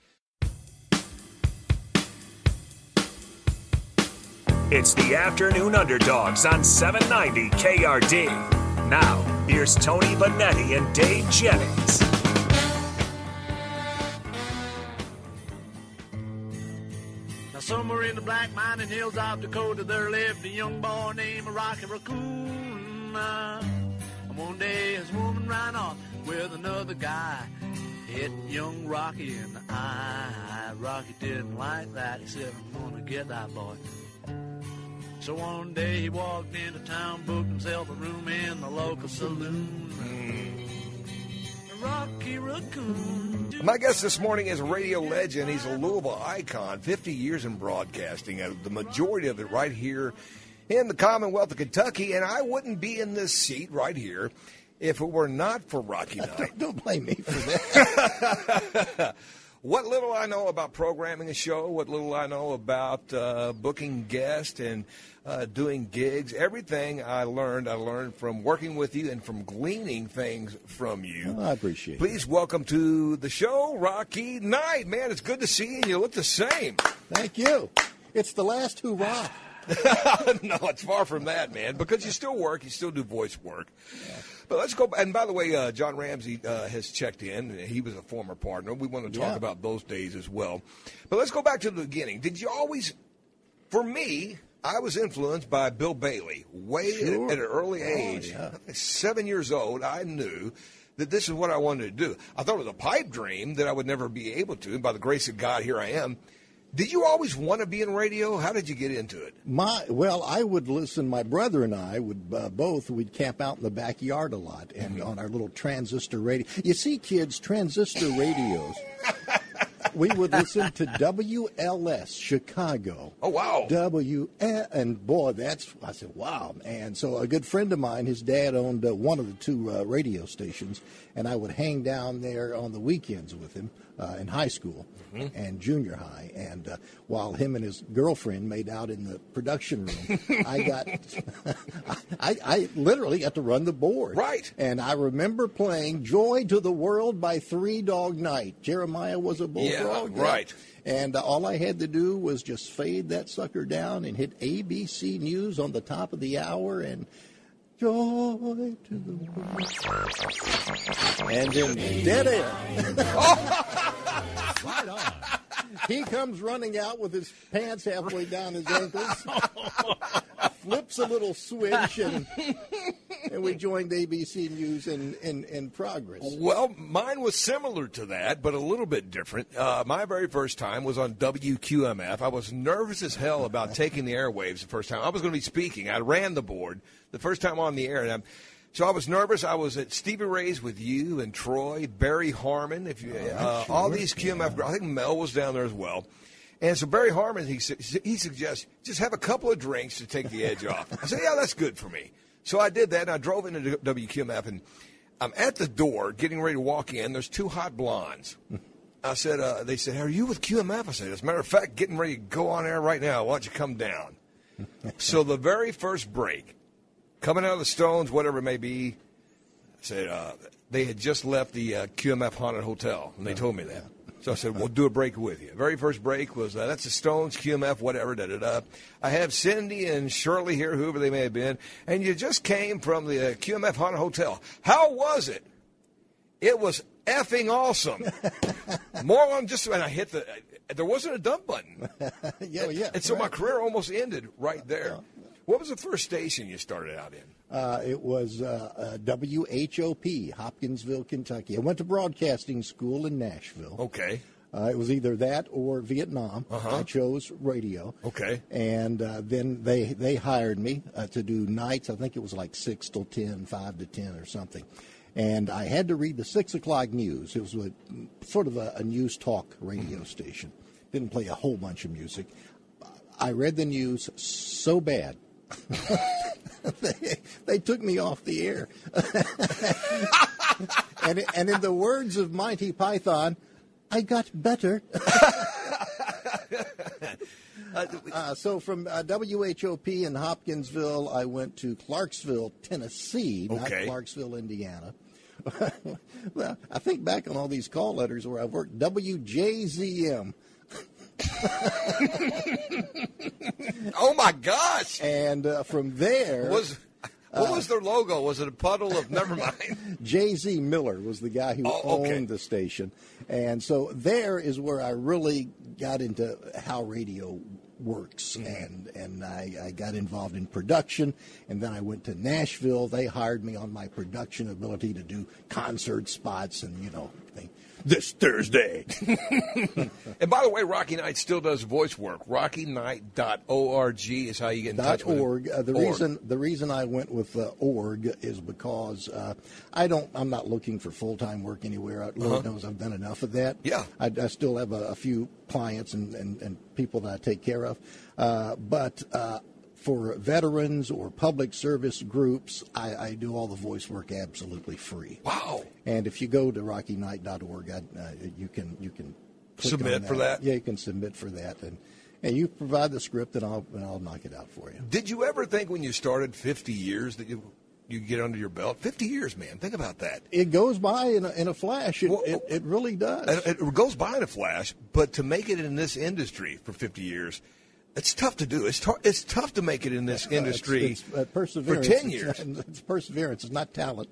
It's the Afternoon Underdogs on 790 KRD. Now, here's Tony Bonetti and Dave Jennings. Now, somewhere in the black mining hills of Dakota, there lived a young boy named Rocky Raccoon. And one day his woman ran off with another guy. Hit young Rocky in the eye. Rocky didn't like that. He said, I'm gonna get that boy. So one day he walked into town, booked himself a room in the local saloon. Rocky Raccoon. My guest this morning is a radio legend. He's a Louisville icon, 50 years in broadcasting, the majority of it right here in the Commonwealth of Kentucky. And I wouldn't be in this seat right here if it were not for Rocky Night. Don't blame me for that. What little I know about programming a show, what little I know about booking guests and doing gigs, everything I learned from working with you and from gleaning things from you. I appreciate it. Please welcome to the show, Rocky Night. Man, it's good to see you. You look the same. Thank you. It's the last hurrah. No, it's far from that, man, because you still work. You still do voice work. Yeah. But let's go. And by the way, John Ramsey has checked in. He was a former partner. We want to talk about those days as well. But let's go back to the beginning. Did you always, for me, I was influenced by Bill Bailey at an early age. 7 years old, I knew that this is what I wanted to do. I thought it was a pipe dream that I would never be able to. And by the grace of God, here I am. Did you always want to be in radio? How did you get into it? Well, I would listen. My brother and I would we'd camp out in the backyard a lot and on our little transistor radio. You see, kids, transistor radios. We would listen to WLS Chicago. Oh, wow. And boy, I said, wow. And so a good friend of mine, his dad owned one of the two radio stations, and I would hang down there on the weekends with him in high school and junior high. And while him and his girlfriend made out in the production room, I literally got to run the board. Right. And I remember playing Joy to the World by Three Dog Night. Jeremiah was a bulldog. Yeah, right. And all I had to do was just fade that sucker down and hit ABC News on the top of the hour and Joy to the World. And then dead end. Right on. He comes running out with his pants halfway down his ankles, flips a little switch, and we joined ABC News in progress. Well, mine was similar to that, but a little bit different. My very first time was on WQMF. I was nervous as hell about taking the airwaves the first time. I was going to be speaking. I ran the board the first time on the air, and so I was nervous. I was at Stevie Ray's with you and Troy, Barry Harmon, all these QMF. I think Mel was down there as well. And so Barry Harmon, he suggests just have a couple of drinks to take the edge off. I said, yeah, that's good for me. So I did that, and I drove into WQMF, and I'm at the door getting ready to walk in. There's two hot blondes. I said, they said, are you with QMF? I said, as a matter of fact, getting ready to go on air right now. Why don't you come down? So the very first break, coming out of the Stones, whatever it may be, said they had just left the QMF Haunted Hotel, and they told me that. So I said, we'll do a break with you. Very first break was, that's the Stones, QMF, whatever, da-da-da. I have Cindy and Shirley here, whoever they may have been, and you just came from the QMF Haunted Hotel. How was it? It was effing awesome. More on just, and I hit there wasn't a dump button. Yeah. And so my career almost ended right there. What was the first station you started out in? It was WHOP, Hopkinsville, Kentucky. I went to broadcasting school in Nashville. Okay. It was either that or Vietnam. Uh-huh. I chose radio. Okay. And then they hired me to do nights. I think it was like 6 till 10, 5 to 10 or something. And I had to read the 6 o'clock news. It was sort of a news talk radio station. Didn't play a whole bunch of music. I read the news so bad. They took me off the air. and in the words of Monty Python, I got better. So from WHOP in Hopkinsville, I went to Clarksville, Tennessee, not Clarksville, Indiana. Well, I think back on all these call letters where I've worked, WJZM. Oh my gosh! And from there, what was their logo? Was it a puddle of? Never mind. J.Z. Miller was the guy who owned the station, and so there is where I really got into how radio works, and I got involved in production, and then I went to Nashville. They hired me on my production ability to do concert spots and things. this Thursday. And by the way, Rocky Night still does voice work. RockyNight.org is how you get in touch with .org. The reason I went with org is because I'm not looking for full-time work anywhere. Lord knows I've done enough of that. Yeah. I still have a few clients and people that I take care of. But for veterans or public service groups, I do all the voice work absolutely free. Wow. And if you go to RockyNight.org, you can click submit on that. for that? Yeah, you can submit for that. And you provide the script, and I'll knock it out for you. Did you ever think when you started 50 years that you get under your belt? 50 years, man. Think about that. It goes by in a flash. It really does. It goes by in a flash, but to make it in this industry for 50 years, it's tough to do. It's tough to make it in this industry it's perseverance. for 10 years. It's perseverance. It's not talent.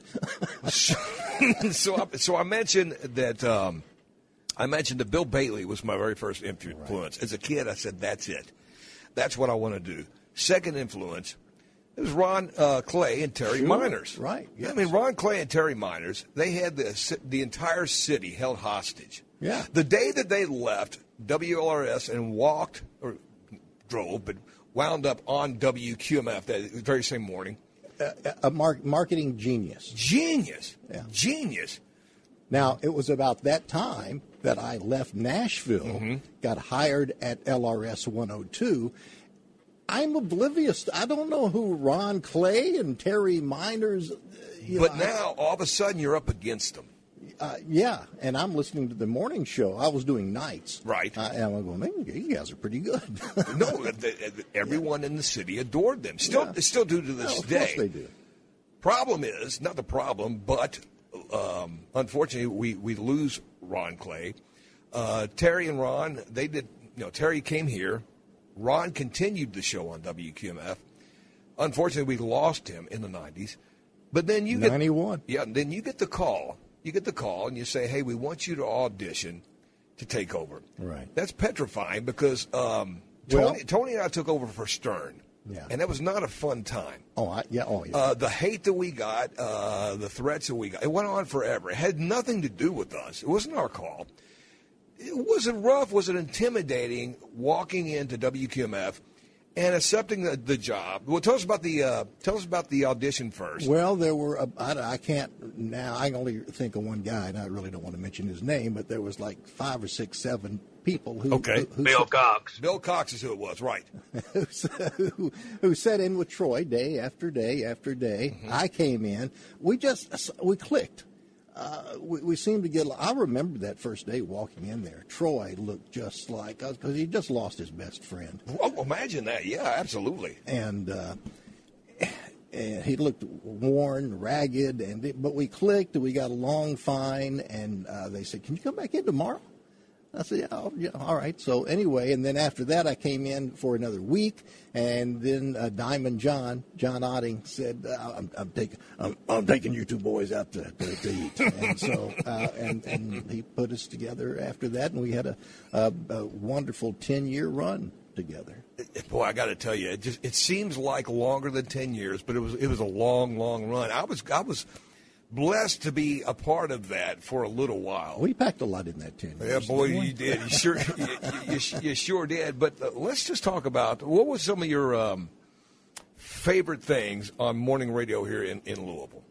So I mentioned that Bill Bailey was my very first influence. Right. As a kid, I said, that's it. That's what I want to do. Second influence, it was Ron Clay and Terry Miners. Right. Yes. I mean, Ron Clay and Terry Miners, they had the entire city held hostage. Yeah. The day that they left WLRS and walked, or drove, but wound up on WQMF that very same morning. A marketing genius. Genius. Yeah. Genius. Now, it was about that time that I left Nashville, got hired at LRS 102. I'm oblivious. I don't know who Ron Clay and Terry Miners. Now, all of a sudden, you're up against them. Yeah, and I'm listening to the morning show. I was doing nights. Right. And I'm going, man, you guys are pretty good. No, everyone in the city adored them. Still do to this day. Of course they do. Problem is, not the problem, but unfortunately, we lose Ron Clay. Terry and Ron, they did, Terry came here. Ron continued the show on WQMF. Unfortunately, we lost him in the 90s. But then you 91. Then you get the call. You get the call and you say, hey, we want you to audition to take over. Right. That's petrifying because Tony and I took over for Stern. Yeah. And that was not a fun time. Oh, yeah. The hate that we got, the threats that we got, it went on forever. It had nothing to do with us. It wasn't our call. Was it rough? Was it intimidating walking into WQMF and accepting the job? Well, tell us about the audition first. Well, there were I can't now. I can only think of one guy, and I really don't want to mention his name, but there was like 5 or 6, 7 people who. Okay. Bill Cox. Bill Cox is who it was, right? who sat in with Troy day after day after day. I came in. We clicked. We seemed to get. I remember that first day walking in there. Troy looked just like us because he just lost his best friend. Oh, imagine that! Yeah, absolutely. And he looked worn, ragged, but we clicked. We got along fine. And they said, "Can you come back in tomorrow?" I said, yeah, all right. So anyway, and then after that, I came in for another week, and then Diamond John Otting said, I'm taking you two boys out to eat. And so, and he put us together after that, and we had a wonderful 10-year run together. Boy, I got to tell you, it seems like longer than 10 years, but it was a long, long run. I was blessed to be a part of that for a little while. We packed a lot in that 10 years. Yeah, boy, you did. You sure did. But let's just talk about what was some of your favorite things on morning radio here in Louisville.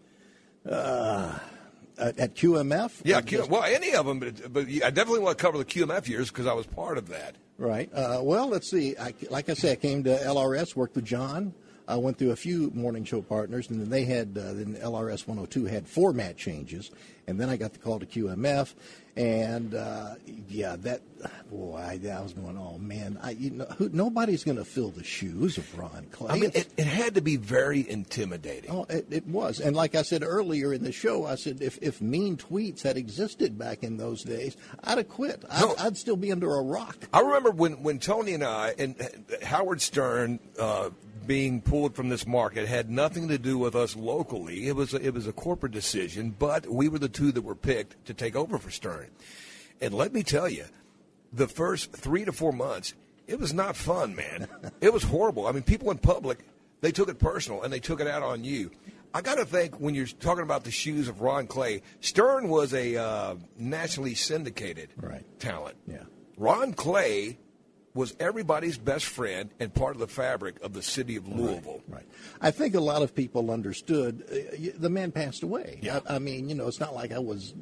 At QMF? Yeah, well, any of them, but I definitely want to cover the QMF years because I was part of that. Right. Well, let's see. Like I said, I came to LRS, worked with John. I went through a few morning show partners, and then they had, then LRS 102 had format changes, and then I got the call to QMF, and I was going, oh man, nobody's going to fill the shoes of Ron Clay. I mean, it had to be very intimidating. Oh, it was, and like I said earlier in the show, I said if mean tweets had existed back in those days, I'd have quit. I'd still be under a rock. I remember when Tony and I and Howard Stern. Being pulled from this market had nothing to do with us locally. It was a corporate decision, but we were the two that were picked to take over for Stern. And let me tell you, the first 3 to 4 months, it was not fun, man. It was horrible. I mean, people in public, they took it personal, and they took it out on you. I got to think when you're talking about the shoes of Ron Clay, Stern was a nationally syndicated talent. Yeah. Ron Clay was everybody's best friend and part of the fabric of the city of Louisville. Right. I think a lot of people understood the man passed away. Yeah. I mean, it's not like I was,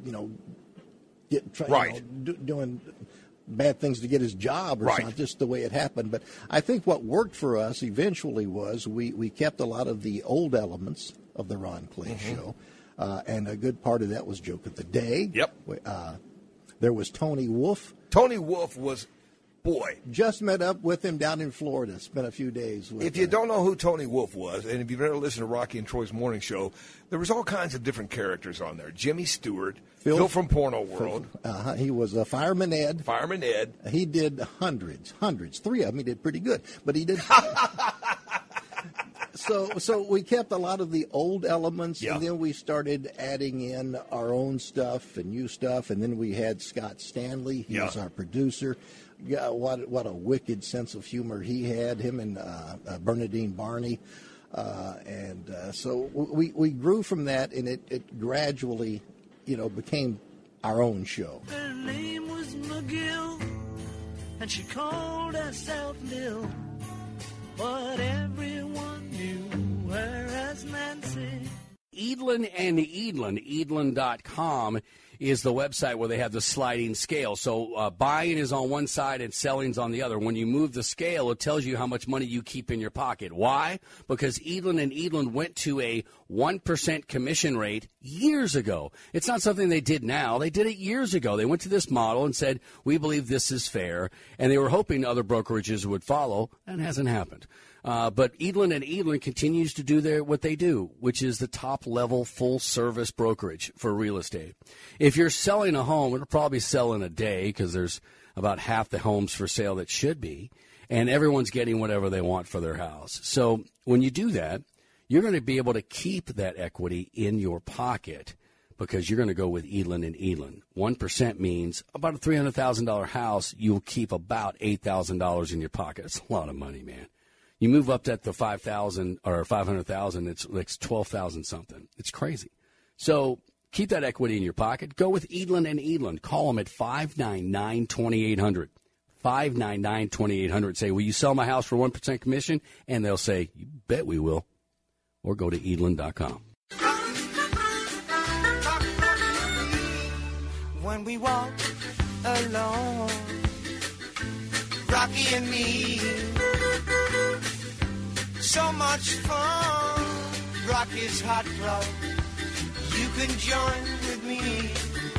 doing bad things to get his job or something, just the way it happened. But I think what worked for us eventually was we kept a lot of the old elements of the Ron Clay show, and a good part of that was Joke of the Day. Yep. There was Tony Wolf. Tony Wolf was, boy. Just met up with him down in Florida. Spent a few days with him. If you don't know who Tony Wolf was, and if you've ever listened to Rocky and Troy's morning show, there was all kinds of different characters on there. Jimmy Stewart, Phil from Porno World. He was a Fireman Ed. Fireman Ed. He did hundreds. 3 of them he did pretty good. But he did... So we kept a lot of the old elements, and then we started adding in our own stuff and new stuff, and then we had Scott Stanley. He was our producer. Yeah, what a wicked sense of humor he had, him and Bernadine Barney. So we grew from that, and it gradually, became our own show. Her name was McGill, and she called herself Lil, but everyone knew her as Nancy. Edlin and Edlin, Edlin.com is the website where they have the sliding scale. So buying is on one side and selling's on the other. When you move the scale, it tells you how much money you keep in your pocket. Why? Because Edlin and Edlin went to a 1% commission rate years ago. It's not something they did now. They did it years ago. They went to this model and said, we believe this is fair. And they were hoping other brokerages would follow. That hasn't happened. But Edlin and Edlin continues to do what they do, which is the top-level full-service brokerage for real estate. If you're selling a home, it'll probably sell in a day because there's about half the homes for sale that should be, and everyone's getting whatever they want for their house. So when you do that, you're going to be able to keep that equity in your pocket because you're going to go with Edlin and Edlin. 1% means about a $300,000 house, you'll keep about $8,000 in your pocket. It's a lot of money, man. You move up to the 5,000 or 500,000, it's like 12,000 something. It's crazy. So keep that equity in your pocket. Go with Edlin and Edlin. Call them at 599-2800. 599-2800. Say, will you sell my house for 1% commission? And they'll say, you bet we will. Or go to Edlin.com. When we walk alone, Rocky and me, so much fun. Rocky's Hot Club, you can join with me.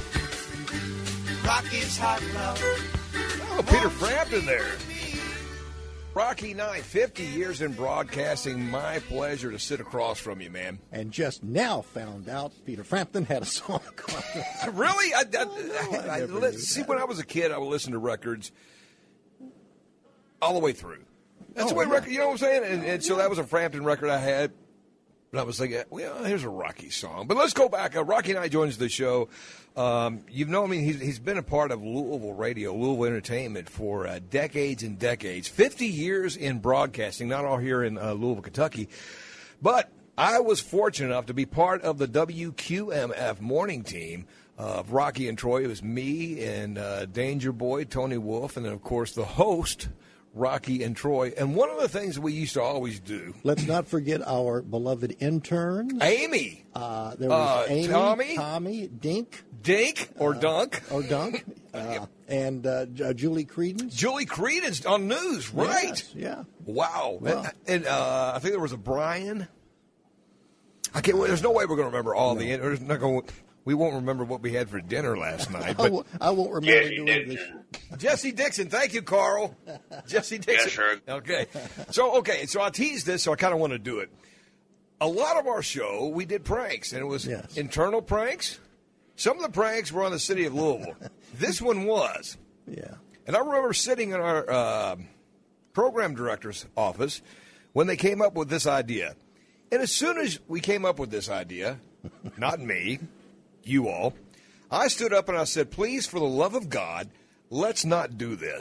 Rocky's Hot Club. Oh, Peter Frampton there. Rocky 9, 50 years in broadcasting. My pleasure to sit across from you, man. And just now found out Peter Frampton had a song called... Really? See, when I was a kid, I would listen to records all the way through. That's the way record, you know what I'm saying? And so that was a Frampton record I had. But I was thinking, well, here's a Rocky song. But let's go back. Rocky and I joins the show. You've known him. He's been a part of Louisville radio, Louisville entertainment for decades and decades. 50 years in broadcasting, not all here in Louisville, Kentucky. But I was fortunate enough to be part of the WQMF morning team of Rocky and Troy. It was me and Danger Boy, Tony Wolf, and then, of course, the host, Rocky and Troy. And one of the things we used to always do. Let's not forget our beloved interns. Amy. There was Amy, Tommy, Dink. Or Dunk. And Julie Credence. Julie Credence on news, right? Yes, yeah. Wow. And I think there was a Brian. I can't. There's no way we're going to remember all the. There's not going. We won't remember what we had for dinner last night. But I won't remember doing this. Jesse Dixon. Thank you, Carl. Jesse Dixon. Yes, sir. Okay. So I teased this, so I kind of want to do it. A lot of our show, we did pranks, and it was internal pranks. Some of the pranks were on the city of Louisville. This one was. Yeah. And I remember sitting in our program director's office when they came up with this idea. And as soon as we came up with this idea, not me, you all, I stood up and I said, please, for the love of God, let's not do this.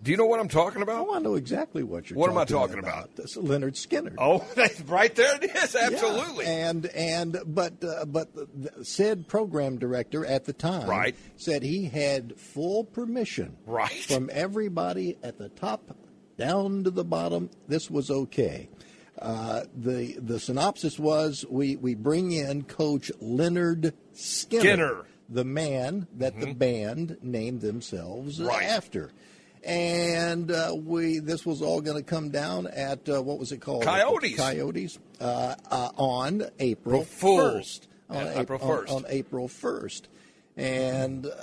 Do you know what I'm talking about? Oh, I know exactly what you're What talking am I talking about? That's Leonard Skinner. Oh, right there it is. Absolutely. Yeah. But the said program director at the time said he had full permission from everybody at the top down to the bottom. This was okay. The synopsis was we bring in Coach Leonard Skinner. The man that the band named themselves after. And this was all going to come down at, what was it called? Coyotes. On April 1st. On April 1st. And,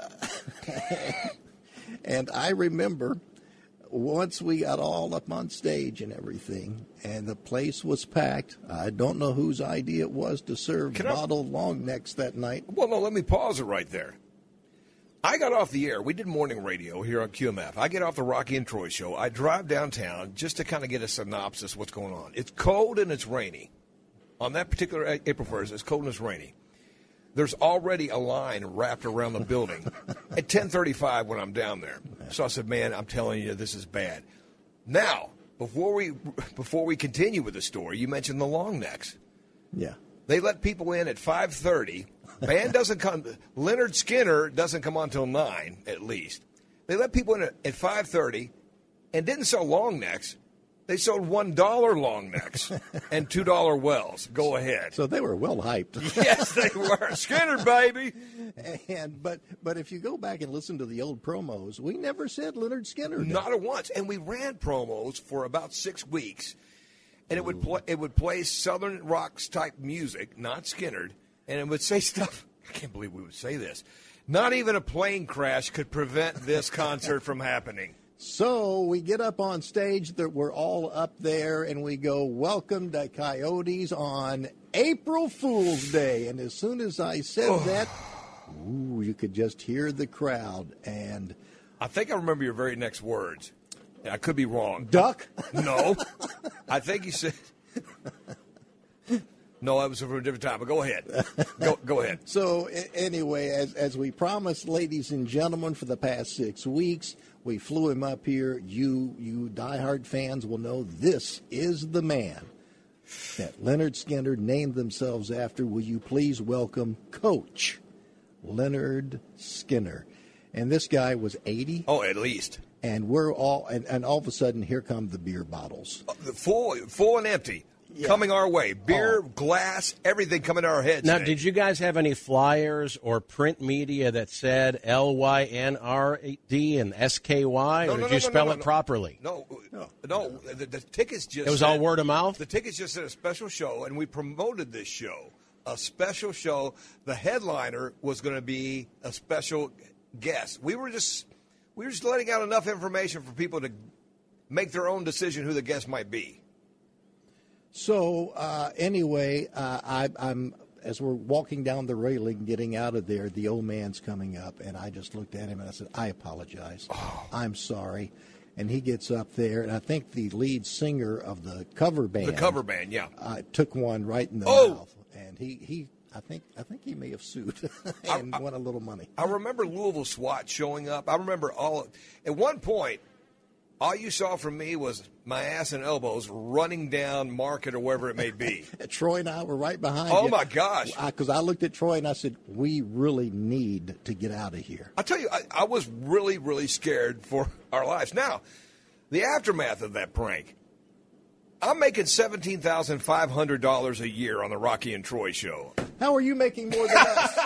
and I remember once we got all up on stage and everything, and the place was packed, I don't know whose idea it was to serve bottled long necks that night. Well, no, let me pause it right there. I got off the air. We did morning radio here on QMF. I get off the Rocky and Troy show. I drive downtown just to kind of get a synopsis of what's going on. It's cold and it's rainy. On that particular April 1st, it's cold and it's rainy. There's already a line wrapped around the building at 10:35 when I'm down there. So I said, man, I'm telling you, this is bad. Now, before we continue with the story, you mentioned the long necks. Yeah. They let people in at 5:30. Band doesn't come. Leonard Skinner doesn't come on until 9 at least. They let people in at 5:30 and didn't sell long necks. They sold $1 long necks and $2 wells. Go ahead. So they were well hyped. Yes, they were. Skinner, baby. But if you go back and listen to the old promos, we never said Leonard Skinner. Not at once. And we ran promos for about 6 weeks, and it would play Southern rocks type music, not Skinner, and it would say stuff. I can't believe we would say this. Not even a plane crash could prevent this concert from happening. So we get up on stage, that we're all up there, and we go, welcome to Coyotes on April Fool's Day. And as soon as I said that, you could just hear the crowd. And I think I remember your very next words. I could be wrong. Duck? No. I think you said... No, that was from a different time, but go ahead. Go ahead. So anyway, as we promised, ladies and gentlemen, for the past 6 weeks, we flew him up here. You diehard fans will know this is the man that Leonard Skinner named themselves after. Will you please welcome Coach Leonard Skinner? And this guy was 80. Oh, at least. And we're all and all of a sudden, here come the beer bottles, full and empty. Yeah. Coming our way. Beer, glass, everything coming to our heads. Now, today. did you guys have any flyers or print media that said LYNRD and SKY, or did you spell it properly? No. The tickets just... It was all word of mouth? The tickets just said a special show, and we promoted this show. A special show. The headliner was going to be a special guest. We were just letting out enough information for people to make their own decision who the guest might be. So anyway, I'm as we're walking down the railing, getting out of there, the old man's coming up, and I just looked at him and I said, "I apologize. I'm sorry." And he gets up there, and I think the lead singer of the cover band, took one right in the mouth, and I think he may have sued and won a little money. I remember Louisville SWAT showing up. I remember at one point. All you saw from me was my ass and elbows running down Market or wherever it may be. Troy and I were right behind you. Oh, my gosh. Because I looked at Troy and I said, we really need to get out of here. I'll tell you, I was really, really scared for our lives. Now, the aftermath of that prank, I'm making $17,500 a year on the Rocky and Troy show. How are you making more than us?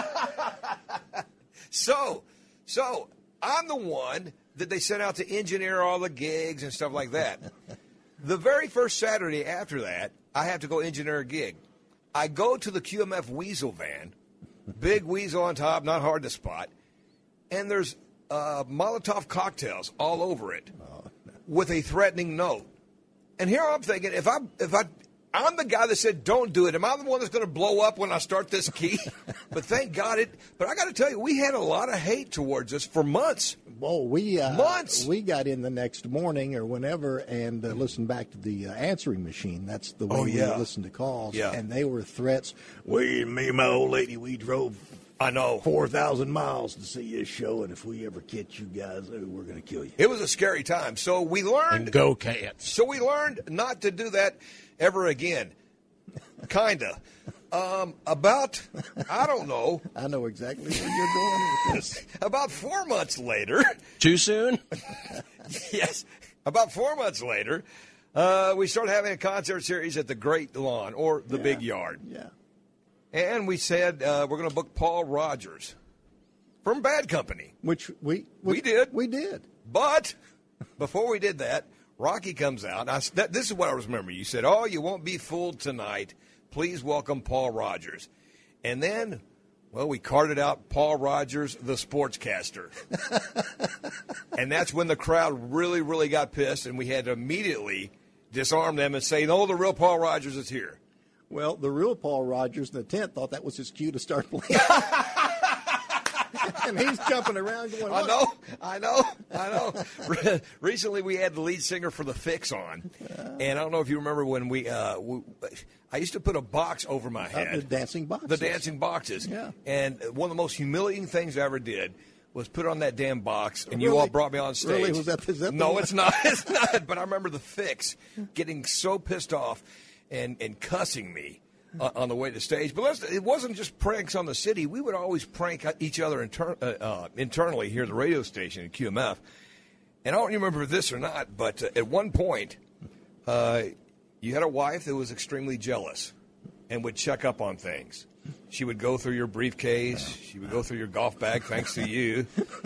So I'm the one that they sent out to engineer all the gigs and stuff like that. The very first Saturday after that, I have to go engineer a gig. I go to the QMF Weasel van, big weasel on top, not hard to spot, and there's Molotov cocktails all over it with a threatening note. And here I'm thinking, if I'm the guy that said don't do it, am I the one that's going to blow up when I start this key? But thank God But I got to tell you, we had a lot of hate towards us for months. Well, months. We got in the next morning or whenever and listened back to the answering machine. That's the way we listen to calls. Yeah. And they were threats. Me and my old lady, we drove I know. 4,000 miles to see this show, and if we ever catch you guys, we're going to kill you. It was a scary time. So we learned. And go Cats. So we learned not to do that ever again. Kinda. About, I don't know. I know exactly where you're going with this. About 4 months later. Too soon? Yes. About 4 months later, we started having a concert series at the Great Lawn, or the Big Yard. Yeah. And we said we're going to book Paul Rogers from Bad Company. Which we did. We did. But before we did that, Rocky comes out. This is what I remember. You said, "Oh, you won't be fooled tonight. Please welcome Paul Rogers." And then, well, we carted out Paul Rogers, the sportscaster. And that's when the crowd really, really got pissed, and we had to immediately disarm them and say, "No, the real Paul Rogers is here." Well, the real Paul Rogers in the tent thought that was his cue to start playing. And he's jumping around going, I know. Recently, we had the lead singer for The Fix on. And I don't know if you remember when I used to put a box over my head. The dancing boxes. The dancing boxes. Yeah. And one of the most humiliating things I ever did was put on that damn box, and you all brought me on stage. Really? Was that No, it's not. It's not. But I remember The Fix getting so pissed off and cussing me on the way to stage. But it wasn't just pranks on the city. We would always prank each other internally here at the radio station at QMF. And I don't remember this or not, but at one point, you had a wife that was extremely jealous and would check up on things. She would go through your briefcase. She would go through your golf bag, thanks to you.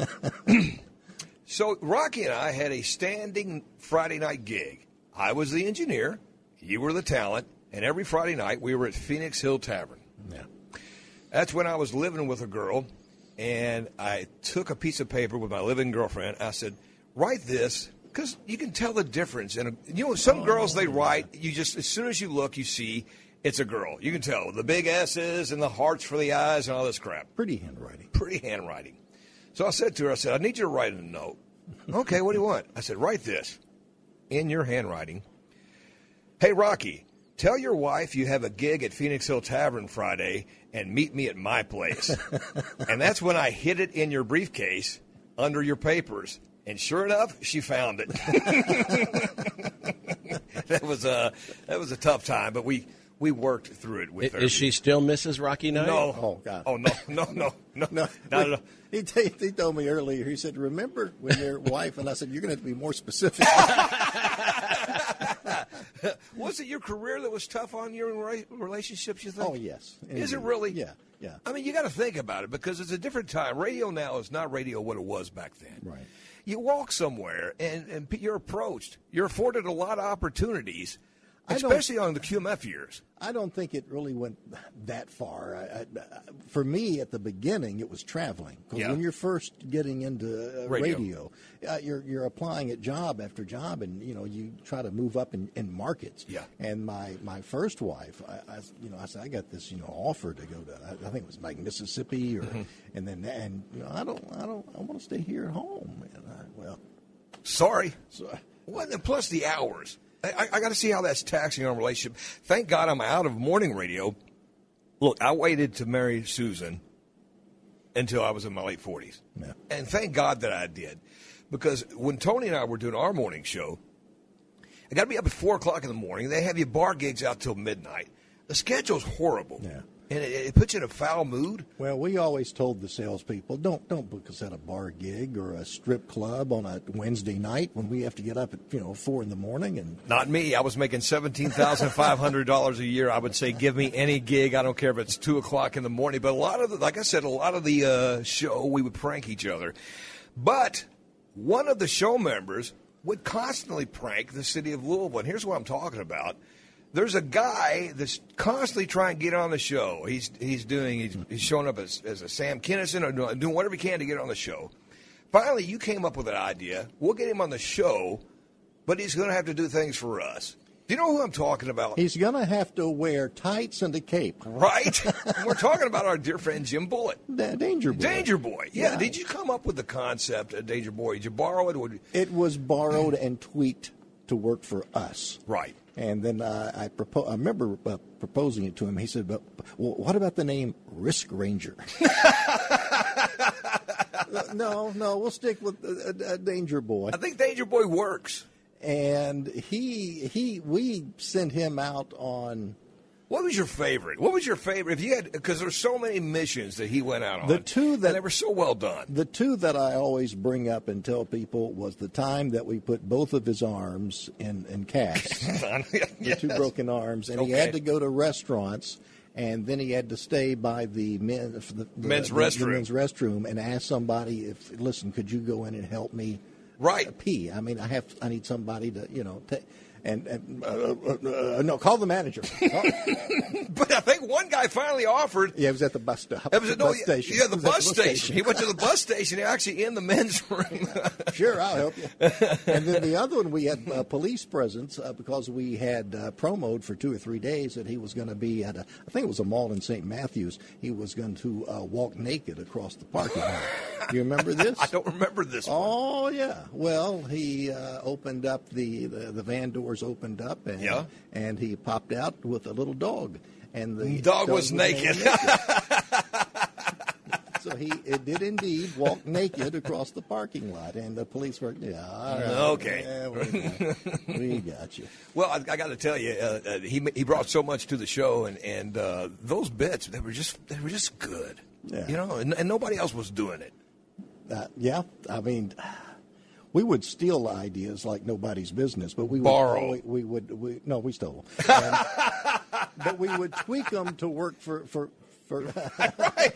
So Rocky and I had a standing Friday night gig. I was the engineer. You were the talent. And every Friday night, we were at Phoenix Hill Tavern. Yeah. That's when I was living with a girl, and I took a piece of paper with my living girlfriend. I said, write this, because you can tell the difference. And some girls, they write, you just, as soon as you look, you see it's a girl. You can tell. The big S's and the hearts for the eyes and all this crap. Pretty handwriting. Pretty handwriting. So I said to her, I need you to write a note. Okay, what do you want? I said, write this in your handwriting. Hey, Rocky. Tell your wife you have a gig at Phoenix Hill Tavern Friday and meet me at my place. And that's when I hid it in your briefcase under your papers. And sure enough, she found it. That was a tough time, but we worked through it with her. Is she still Mrs. Rocky Knight? No. Oh, God. Oh, no. No. He told me earlier, he said, remember when your wife, and I said, you're going to have to be more specific. Was it your career that was tough on your relationships, you think? Oh, yes. Is it really? Yeah. I mean, you got to think about it because it's a different time. Radio now is not radio what it was back then. Right. You walk somewhere and you're approached. You're afforded a lot of opportunities, especially on the QMF years. I don't think it really went that far. For me, at the beginning, it was traveling. Because when you're first getting into radio, you're applying at job after job, and you try to move up in markets. Yeah. And my first wife, I said I got this offer to go to, I think it was like Mississippi, or and I want to stay here at home. And sorry. Well, and plus the hours. I got to see how that's taxing on a relationship. Thank God I'm out of morning radio. Look, I waited to marry Susan until I was in my late 40s. Yeah. And thank God that I did. Because when Tony and I were doing our morning show, I got to be up at 4 o'clock in the morning. They have you bar gigs out till midnight. The schedule's horrible. Yeah. And it puts you in a foul mood. Well, we always told the salespeople, don't book us at a bar gig or a strip club on a Wednesday night when we have to get up at 4 in the morning. And not me. I was making $17,500 a year. I would say, give me any gig. I don't care if it's 2 o'clock in the morning. But like I said, a lot of the show, we would prank each other. But one of the show members would constantly prank the city of Louisville. And here's what I'm talking about. There's a guy that's constantly trying to get on the show. He's showing up as a Sam Kinison or doing whatever he can to get on the show. Finally, you came up with an idea. We'll get him on the show, but he's going to have to do things for us. Do you know who I'm talking about? He's going to have to wear tights and a cape. Right? We're talking about our dear friend Jim Bullitt. Danger Boy. Danger Boy. Yeah. Did you come up with the concept of Danger Boy? Did you borrow it? It was borrowed and tweaked to work for us. Right. And then I remember proposing it to him. He said, "But what about the name Risk Ranger?" No, we'll stick with Danger Boy. I think Danger Boy works. And we sent him out on. What was your favorite? If you had, because there's so many missions that he went out on. The two that they were so well done. The two that I always bring up and tell people was the time that we put both of his arms in casts, the two broken arms, and he had to go to restaurants, and then he had to stay by the men's restroom and ask somebody listen, could you go in and help me pee? I mean, I need somebody to no, call the manager. But I think one guy finally offered. Yeah, it was at the bus stop. Bus station. Yeah, the bus station. He went to the bus station. Actually in the men's room. Sure, I'll help you. And then the other one, we had police presence because we had promoed for 2 or 3 days that he was going to be at I think it was a mall in St. Matthews. He was going to walk naked across the parking lot. You remember this? I don't remember this one. Oh, yeah. Well, he opened up the van doors opened up, and he popped out with a little dog, and the dog was naked. So he did indeed walk naked across the parking lot, and the police were, all right, okay, we got you. Well, I got to tell you, he brought so much to the show, and those bits they were just good, and nobody else was doing it. I mean. We would steal ideas like nobody's business, but we would borrow. We stole them. But we would tweak them to work for right.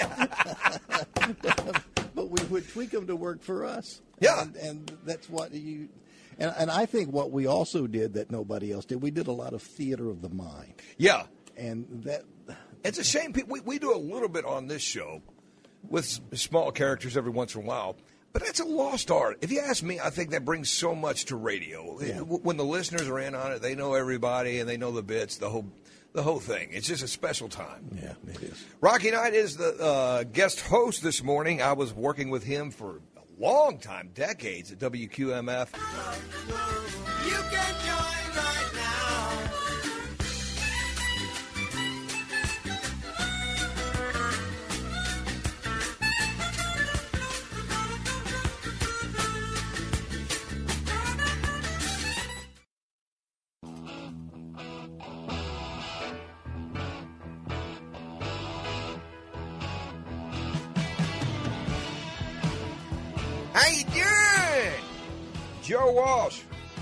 But we would tweak them to work for us. Yeah, and that's what you. And I think what we also did that nobody else did. We did a lot of theater of the mind. Yeah, and that it's a shame. We do a little bit on this show with small characters every once in a while. But it's a lost art. If you ask me, I think that brings so much to radio. Yeah. When the listeners are in on it, they know everybody and they know the bits, the whole thing. It's just a special time. Yeah, it is. Rocky Knight is the guest host this morning. I was working with him for a long time, decades at WQMF. You can join right now. How you doing? Joe Walsh.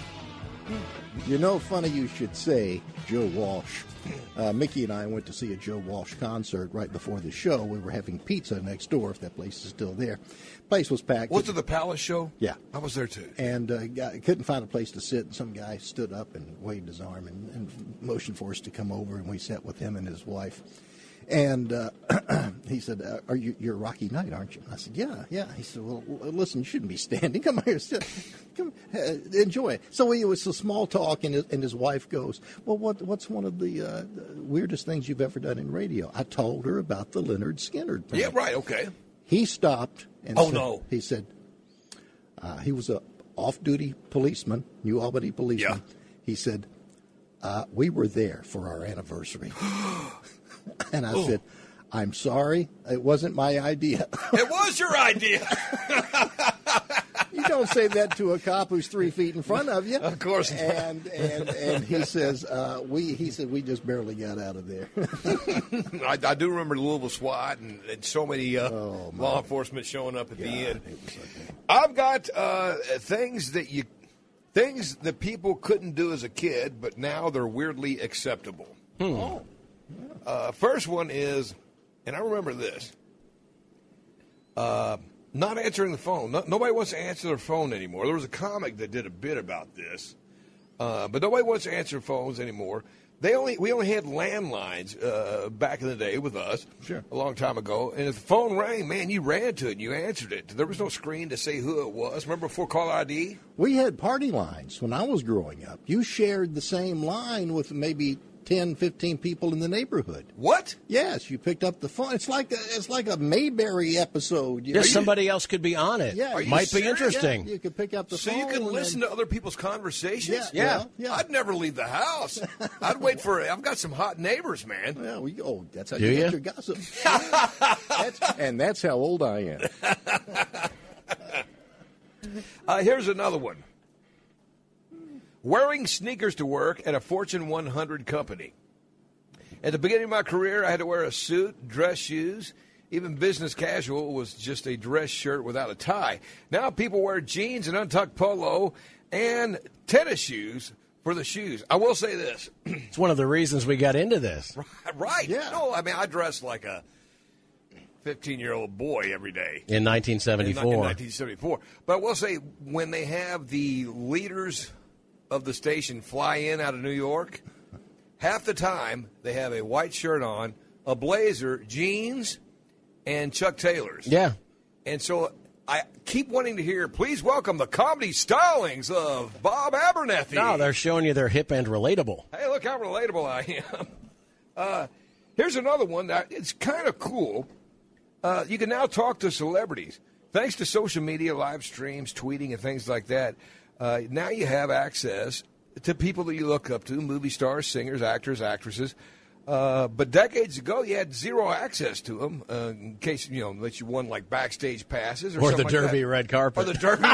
Funny you should say Joe Walsh. Mickey and I went to see a Joe Walsh concert right before the show. We were having pizza next door, if that place is still there. Place was packed. Was it the Palace show? Yeah. I was there, too. And couldn't find a place to sit. And some guy stood up and waved his arm and motioned for us to come over, and we sat with him and his wife. And he said, you're Rocky Knight, aren't you? And I said, yeah. He said, well, listen, you shouldn't be standing. Come here, sit. Come, enjoy it. So it was a small talk, and his wife goes, well, what's one of the weirdest things you've ever done in radio? I told her about the Leonard Skinner prank. Yeah, right, okay. He stopped and he said, he was a off-duty policeman, New Albany policeman. Yeah. He said, we were there for our anniversary. And I said, I'm sorry, it wasn't my idea. It was your idea. You don't say that to a cop who's 3 feet in front of you. Of course not. And he says, we just barely got out of there. I do remember Louisville SWAT and so many law enforcement showing up at the end. I've got things that people couldn't do as a kid, but now they're weirdly acceptable. First one is, and I remember this, not answering the phone. Nobody wants to answer their phone anymore. There was a comic that did a bit about this, but nobody wants to answer phones anymore. We only had landlines back in the day with us, a long time ago. And if the phone rang, man, you ran to it and you answered it. There was no screen to say who it was. Remember before caller ID? We had party lines when I was growing up. You shared the same line with maybe 10, 15 people in the neighborhood. What? Yes, you picked up the phone. It's like a Mayberry episode. Yes, somebody else could be on it. Yeah, Might be interesting. Yeah, you could pick up the phone. So you can listen to other people's conversations? Yeah. I'd never leave the house. I'd wait for it. I've got some hot neighbors, man. Yeah, that's how Do you you? get your gossip. That's how old I am. Here's another one. Wearing sneakers to work at a Fortune 100 company. At the beginning of my career, I had to wear a suit, dress shoes. Even business casual was just a dress shirt without a tie. Now people wear jeans and untucked polo and tennis shoes for the shoes. I will say this. It's one of the reasons we got into this. Right. Yeah. No, I mean, I dress like a 15-year-old boy every day. In 1974. In 1974. But I will say, when they have the leaders of the station fly in out of New York, half the time they have a white shirt on, a blazer, jeans, and Chuck Taylors. Yeah. And so I keep wanting to hear, please welcome the comedy stylings of Bob Abernethy. No, they're showing you they're hip and relatable. Hey, look how relatable I am. Here's another one that it's kind of cool. You can now talk to celebrities. Thanks to social media, live streams, tweeting, and things like that. Now you have access to people that you look up to, movie stars, singers, actors, actresses. But decades ago, you had zero access to them in case, that you won like backstage passes. Or the something like Derby that. red carpet. Or the Derby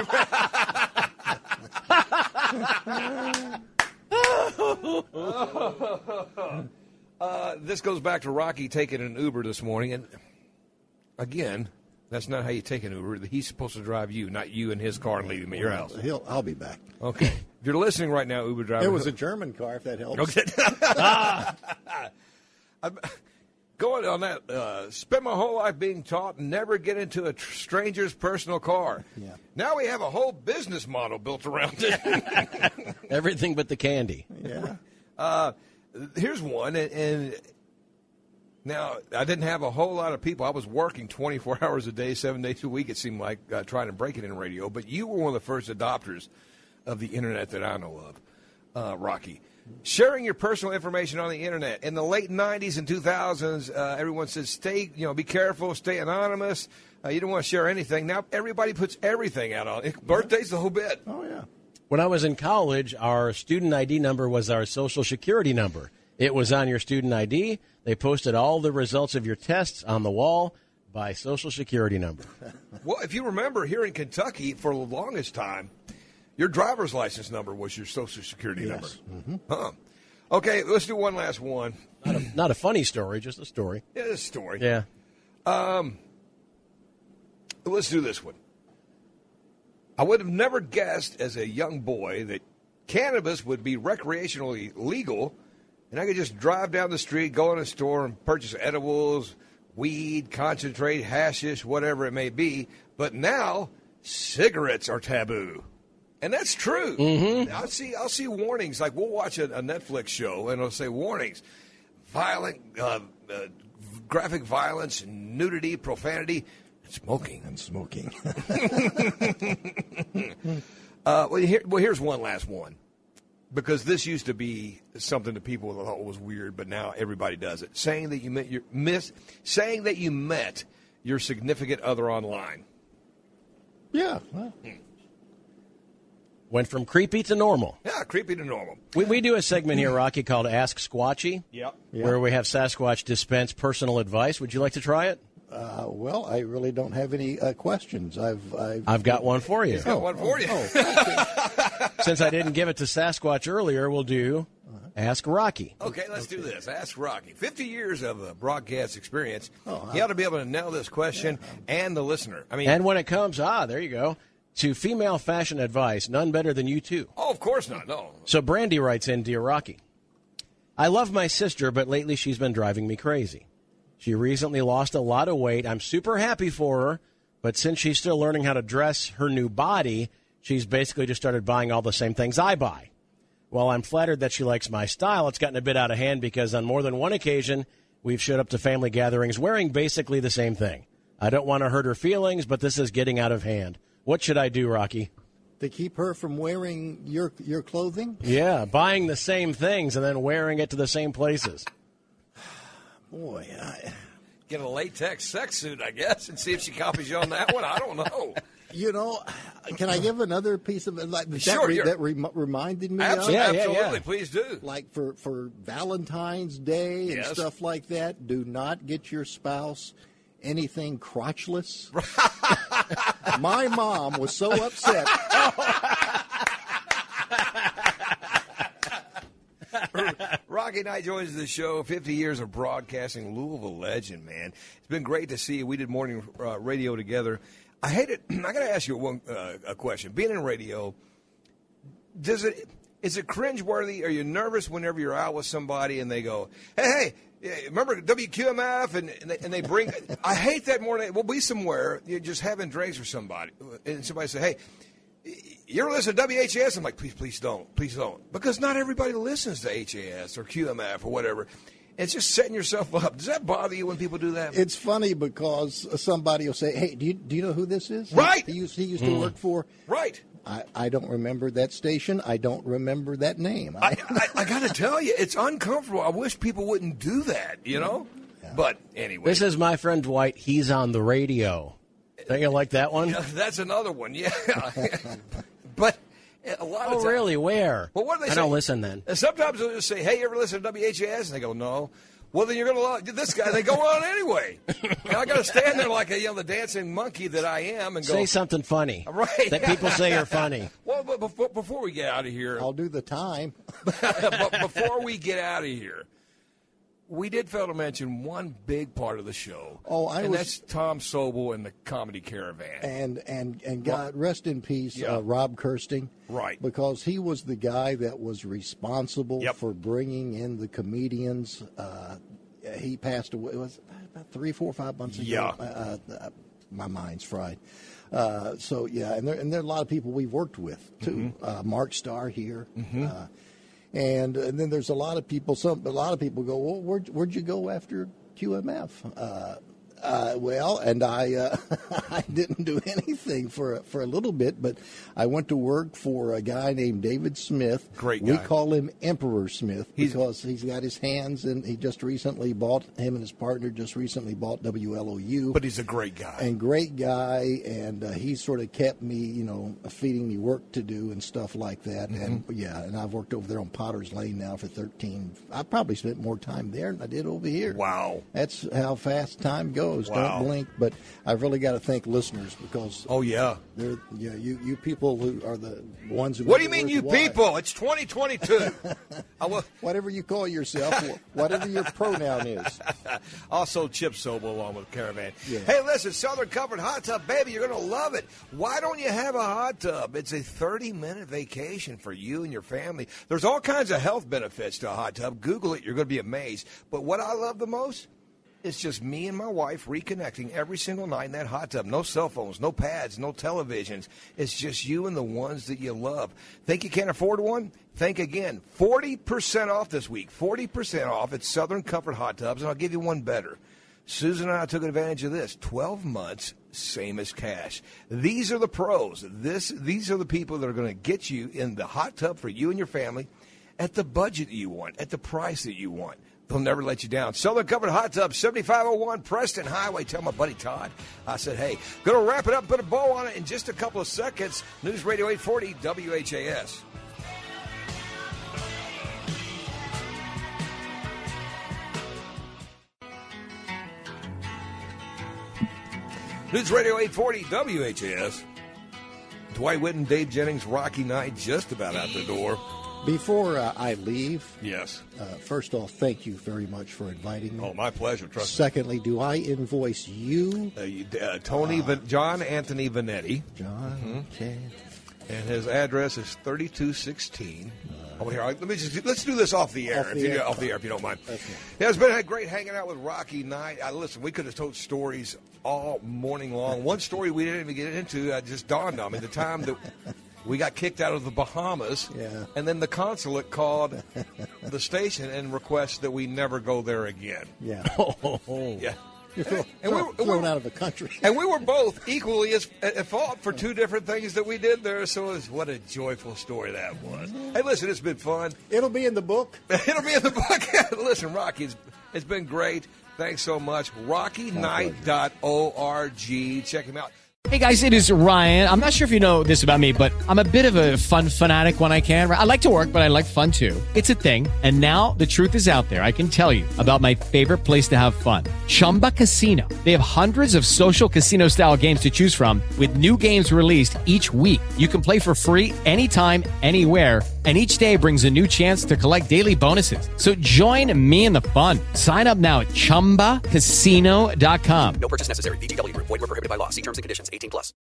This goes back to Rocky taking an Uber this morning. And again, that's not how you take an Uber. He's supposed to drive you, not you in his car and leave him at your house. I'll be back. Okay. If you're listening right now, Uber driver. It was a German car, if that helps. Okay. I'm going on that. Spent my whole life being taught never get into a stranger's personal car. Yeah. Now we have a whole business model built around it. Everything but the candy. Yeah. Here's one, and now I didn't have a whole lot of people. I was working 24 hours a day, 7 days a week, it seemed like, trying to break it in radio. But you were one of the first adopters of the Internet that I know of, Rocky. Sharing your personal information on the Internet. In the late 90s and 2000s, everyone said, be careful, stay anonymous. You don't want to share anything. Now everybody puts everything out on it. Birthdays, the whole bit. Oh, yeah. When I was in college, our student ID number was our Social Security number. It was on your student ID. They posted all the results of your tests on the wall by Social Security number. Well, if you remember, here in Kentucky, for the longest time, your driver's license number was your Social Security number. Mm-hmm. Huh. Okay, let's do one last one. Not a funny story, just a story. Yeah, it's a story. Yeah. Let's do this one. I would have never guessed as a young boy that cannabis would be recreationally legal, and I could just drive down the street, go in a store, and purchase edibles, weed, concentrate, hashish, whatever it may be. But now, cigarettes are taboo. And that's true. Mm-hmm. I'll see warnings. Like, we'll watch a Netflix show, and it'll say warnings. Violent, graphic violence, nudity, profanity, smoking. And smoking. Here's one last one. Because this used to be something that people thought was weird, but now everybody does it. Saying that you met your significant other online. Yeah. Well. Went from creepy to normal. Yeah, creepy to normal. We do a segment here, Rocky, called Ask Squatchy. Yep. Where we have Sasquatch dispense personal advice. Would you like to try it? Well, I really don't have any questions. I've got one for you. He's got one for you. Since I didn't give it to Sasquatch earlier, we'll do Ask Rocky. Okay, let's do this. Ask Rocky. 50 years of broadcast experience. He ought to be able to nail this question and the listener. And when it comes, there you go, to female fashion advice, none better than you two. Oh, of course not. No. So Brandy writes in, Dear Rocky, I love my sister, but lately she's been driving me crazy. She recently lost a lot of weight. I'm super happy for her, but since she's still learning how to dress her new body, she's basically just started buying all the same things I buy. While I'm flattered that she likes my style, it's gotten a bit out of hand because on more than one occasion, we've showed up to family gatherings wearing basically the same thing. I don't want to hurt her feelings, but this is getting out of hand. What should I do, Rocky? To keep her from wearing your clothing? Yeah, buying the same things and then wearing it to the same places. Boy, get a latex sex suit, I guess, and see if she copies you on that one. I don't know. You know, can I give another piece of like Sure, that reminded me absolutely, of? Please do. Like for Valentine's Day and Yes. stuff like that, do not get your spouse anything crotchless. My mom was so upset. Rocky Knight joins the show. 50 years of broadcasting, Louisville legend, man. It's been great to see you. We did morning radio together. I hate it. I got to ask you a question. Being in radio, is it cringeworthy? Are you nervous whenever you're out with somebody and they go, hey, remember WQMF? And they bring, I hate that more than, we'll be somewhere, you're just having drinks with somebody, and somebody say, hey, you ever listen to WHAS? I'm like, please don't. Please don't. Because not everybody listens to HAS or QMF or whatever. It's just setting yourself up. Does that bother you when people do that? It's funny because somebody will say, hey, do you know who this is? Right. He used to work for. Right. I don't remember that station. I don't remember that name. I got to tell you, it's uncomfortable. I wish people wouldn't do that, you know? Yeah. But anyway. This is my friend Dwight. He's on the radio. Don't you like that one? Yeah, that's another one, yeah. But a lot of times. Oh, really? Where? Well, what do they say? I don't listen then. And sometimes they'll just say, hey, you ever listen to WHAS? And they go, no. Well, then you're going to love this guy. They go on anyway. And I got to stand there like the dancing monkey that I am and go. Say something funny. Right. That people say are funny. Well, but before we get out of here. I'll do the time. But before we get out of here, we did fail to mention one big part of the show. That's Tom Sobel and the Comedy Caravan. And God rest in peace, Rob Kirsting. Right. Because he was the guy that was responsible for bringing in the comedians. He passed away. It was about 3, 4, 5 months ago. Yeah. My mind's fried. And there are a lot of people we've worked with too. Mm-hmm. Mark Starr here. Mm-hmm. And then there's a lot of people. A lot of people go, well, where'd you go after QMF? I didn't do anything for a little bit, but I went to work for a guy named David Smith. Great guy. We call him Emperor Smith because he's got his hands, and him and his partner just recently bought WLOU. But he's a great guy. And he sort of kept me, feeding me work to do and stuff like that. Mm-hmm. And I've worked over there on Potter's Lane now for 13. I probably spent more time there than I did over here. Wow. That's how fast time goes. Wow. Don't blink. But I've really got to thank listeners because they're you people who are the ones who. What do you mean, you people? It's 2022. Whatever you call yourself, whatever your pronoun is. Also, Chip Sobel along with Caravan. Yeah. Hey, listen, Southern Comfort Hot Tub, baby, you're going to love it. Why don't you have a hot tub? It's a 30-minute vacation for you and your family. There's all kinds of health benefits to a hot tub. Google it. You're going to be amazed. But what I love the most? It's just me and my wife reconnecting every single night in that hot tub. No cell phones, no pads, no televisions. It's just you and the ones that you love. Think you can't afford one? Think again. 40% off this week. 40% off at Southern Comfort Hot Tubs, and I'll give you one better. Susan and I took advantage of this. 12 months, same as cash. These are the pros. These are the people that are going to get you in the hot tub for you and your family at the budget that you want, at the price that you want. They'll never let you down. Southern Comfort Hot Tub, 7501 Preston Highway. Tell my buddy Todd I said, hey, going to wrap it up, put a bow on it in just a couple of seconds. News Radio 840 WHAS. News Radio 840 WHAS. Dwight Whitten, Dave Jennings, Rocky Knight just about out the door. Before I leave, yes. First off, thank you very much for inviting me. Oh, my pleasure. Trust me. Secondly, do I invoice you? John Anthony Vanetti. John. Okay. And his address is 3216. Here, let's do this off the air. Off the air, if you don't mind. Okay. Yeah, it's been great hanging out with Rocky Knight. Listen, we could have told stories all morning long. One story we didn't even get into just dawned on me. The time that we got kicked out of the Bahamas, and then the consulate called the station and requested that we never go there again. Yeah. Yeah. You're thrown out of the country. And we were both equally at fault for two different things that we did there. So what a joyful story that was. Hey, listen, it's been fun. It'll be in the book. It'll be in the book. Listen, Rocky, it's been great. Thanks so much. RockyKnight.org. Check him out. Hey guys, it is Ryan. I'm not sure if you know this about me, but I'm a bit of a fun fanatic when I can. I like to work, but I like fun too. It's a thing. And now the truth is out there. I can tell you about my favorite place to have fun. Chumba Casino. They have hundreds of social casino style games to choose from with new games released each week. You can play for free anytime, anywhere. And each day brings a new chance to collect daily bonuses. So join me in the fun. Sign up now at ChumbaCasino.com. No purchase necessary. VGW Group. Void where prohibited by law. See terms and conditions. 18+.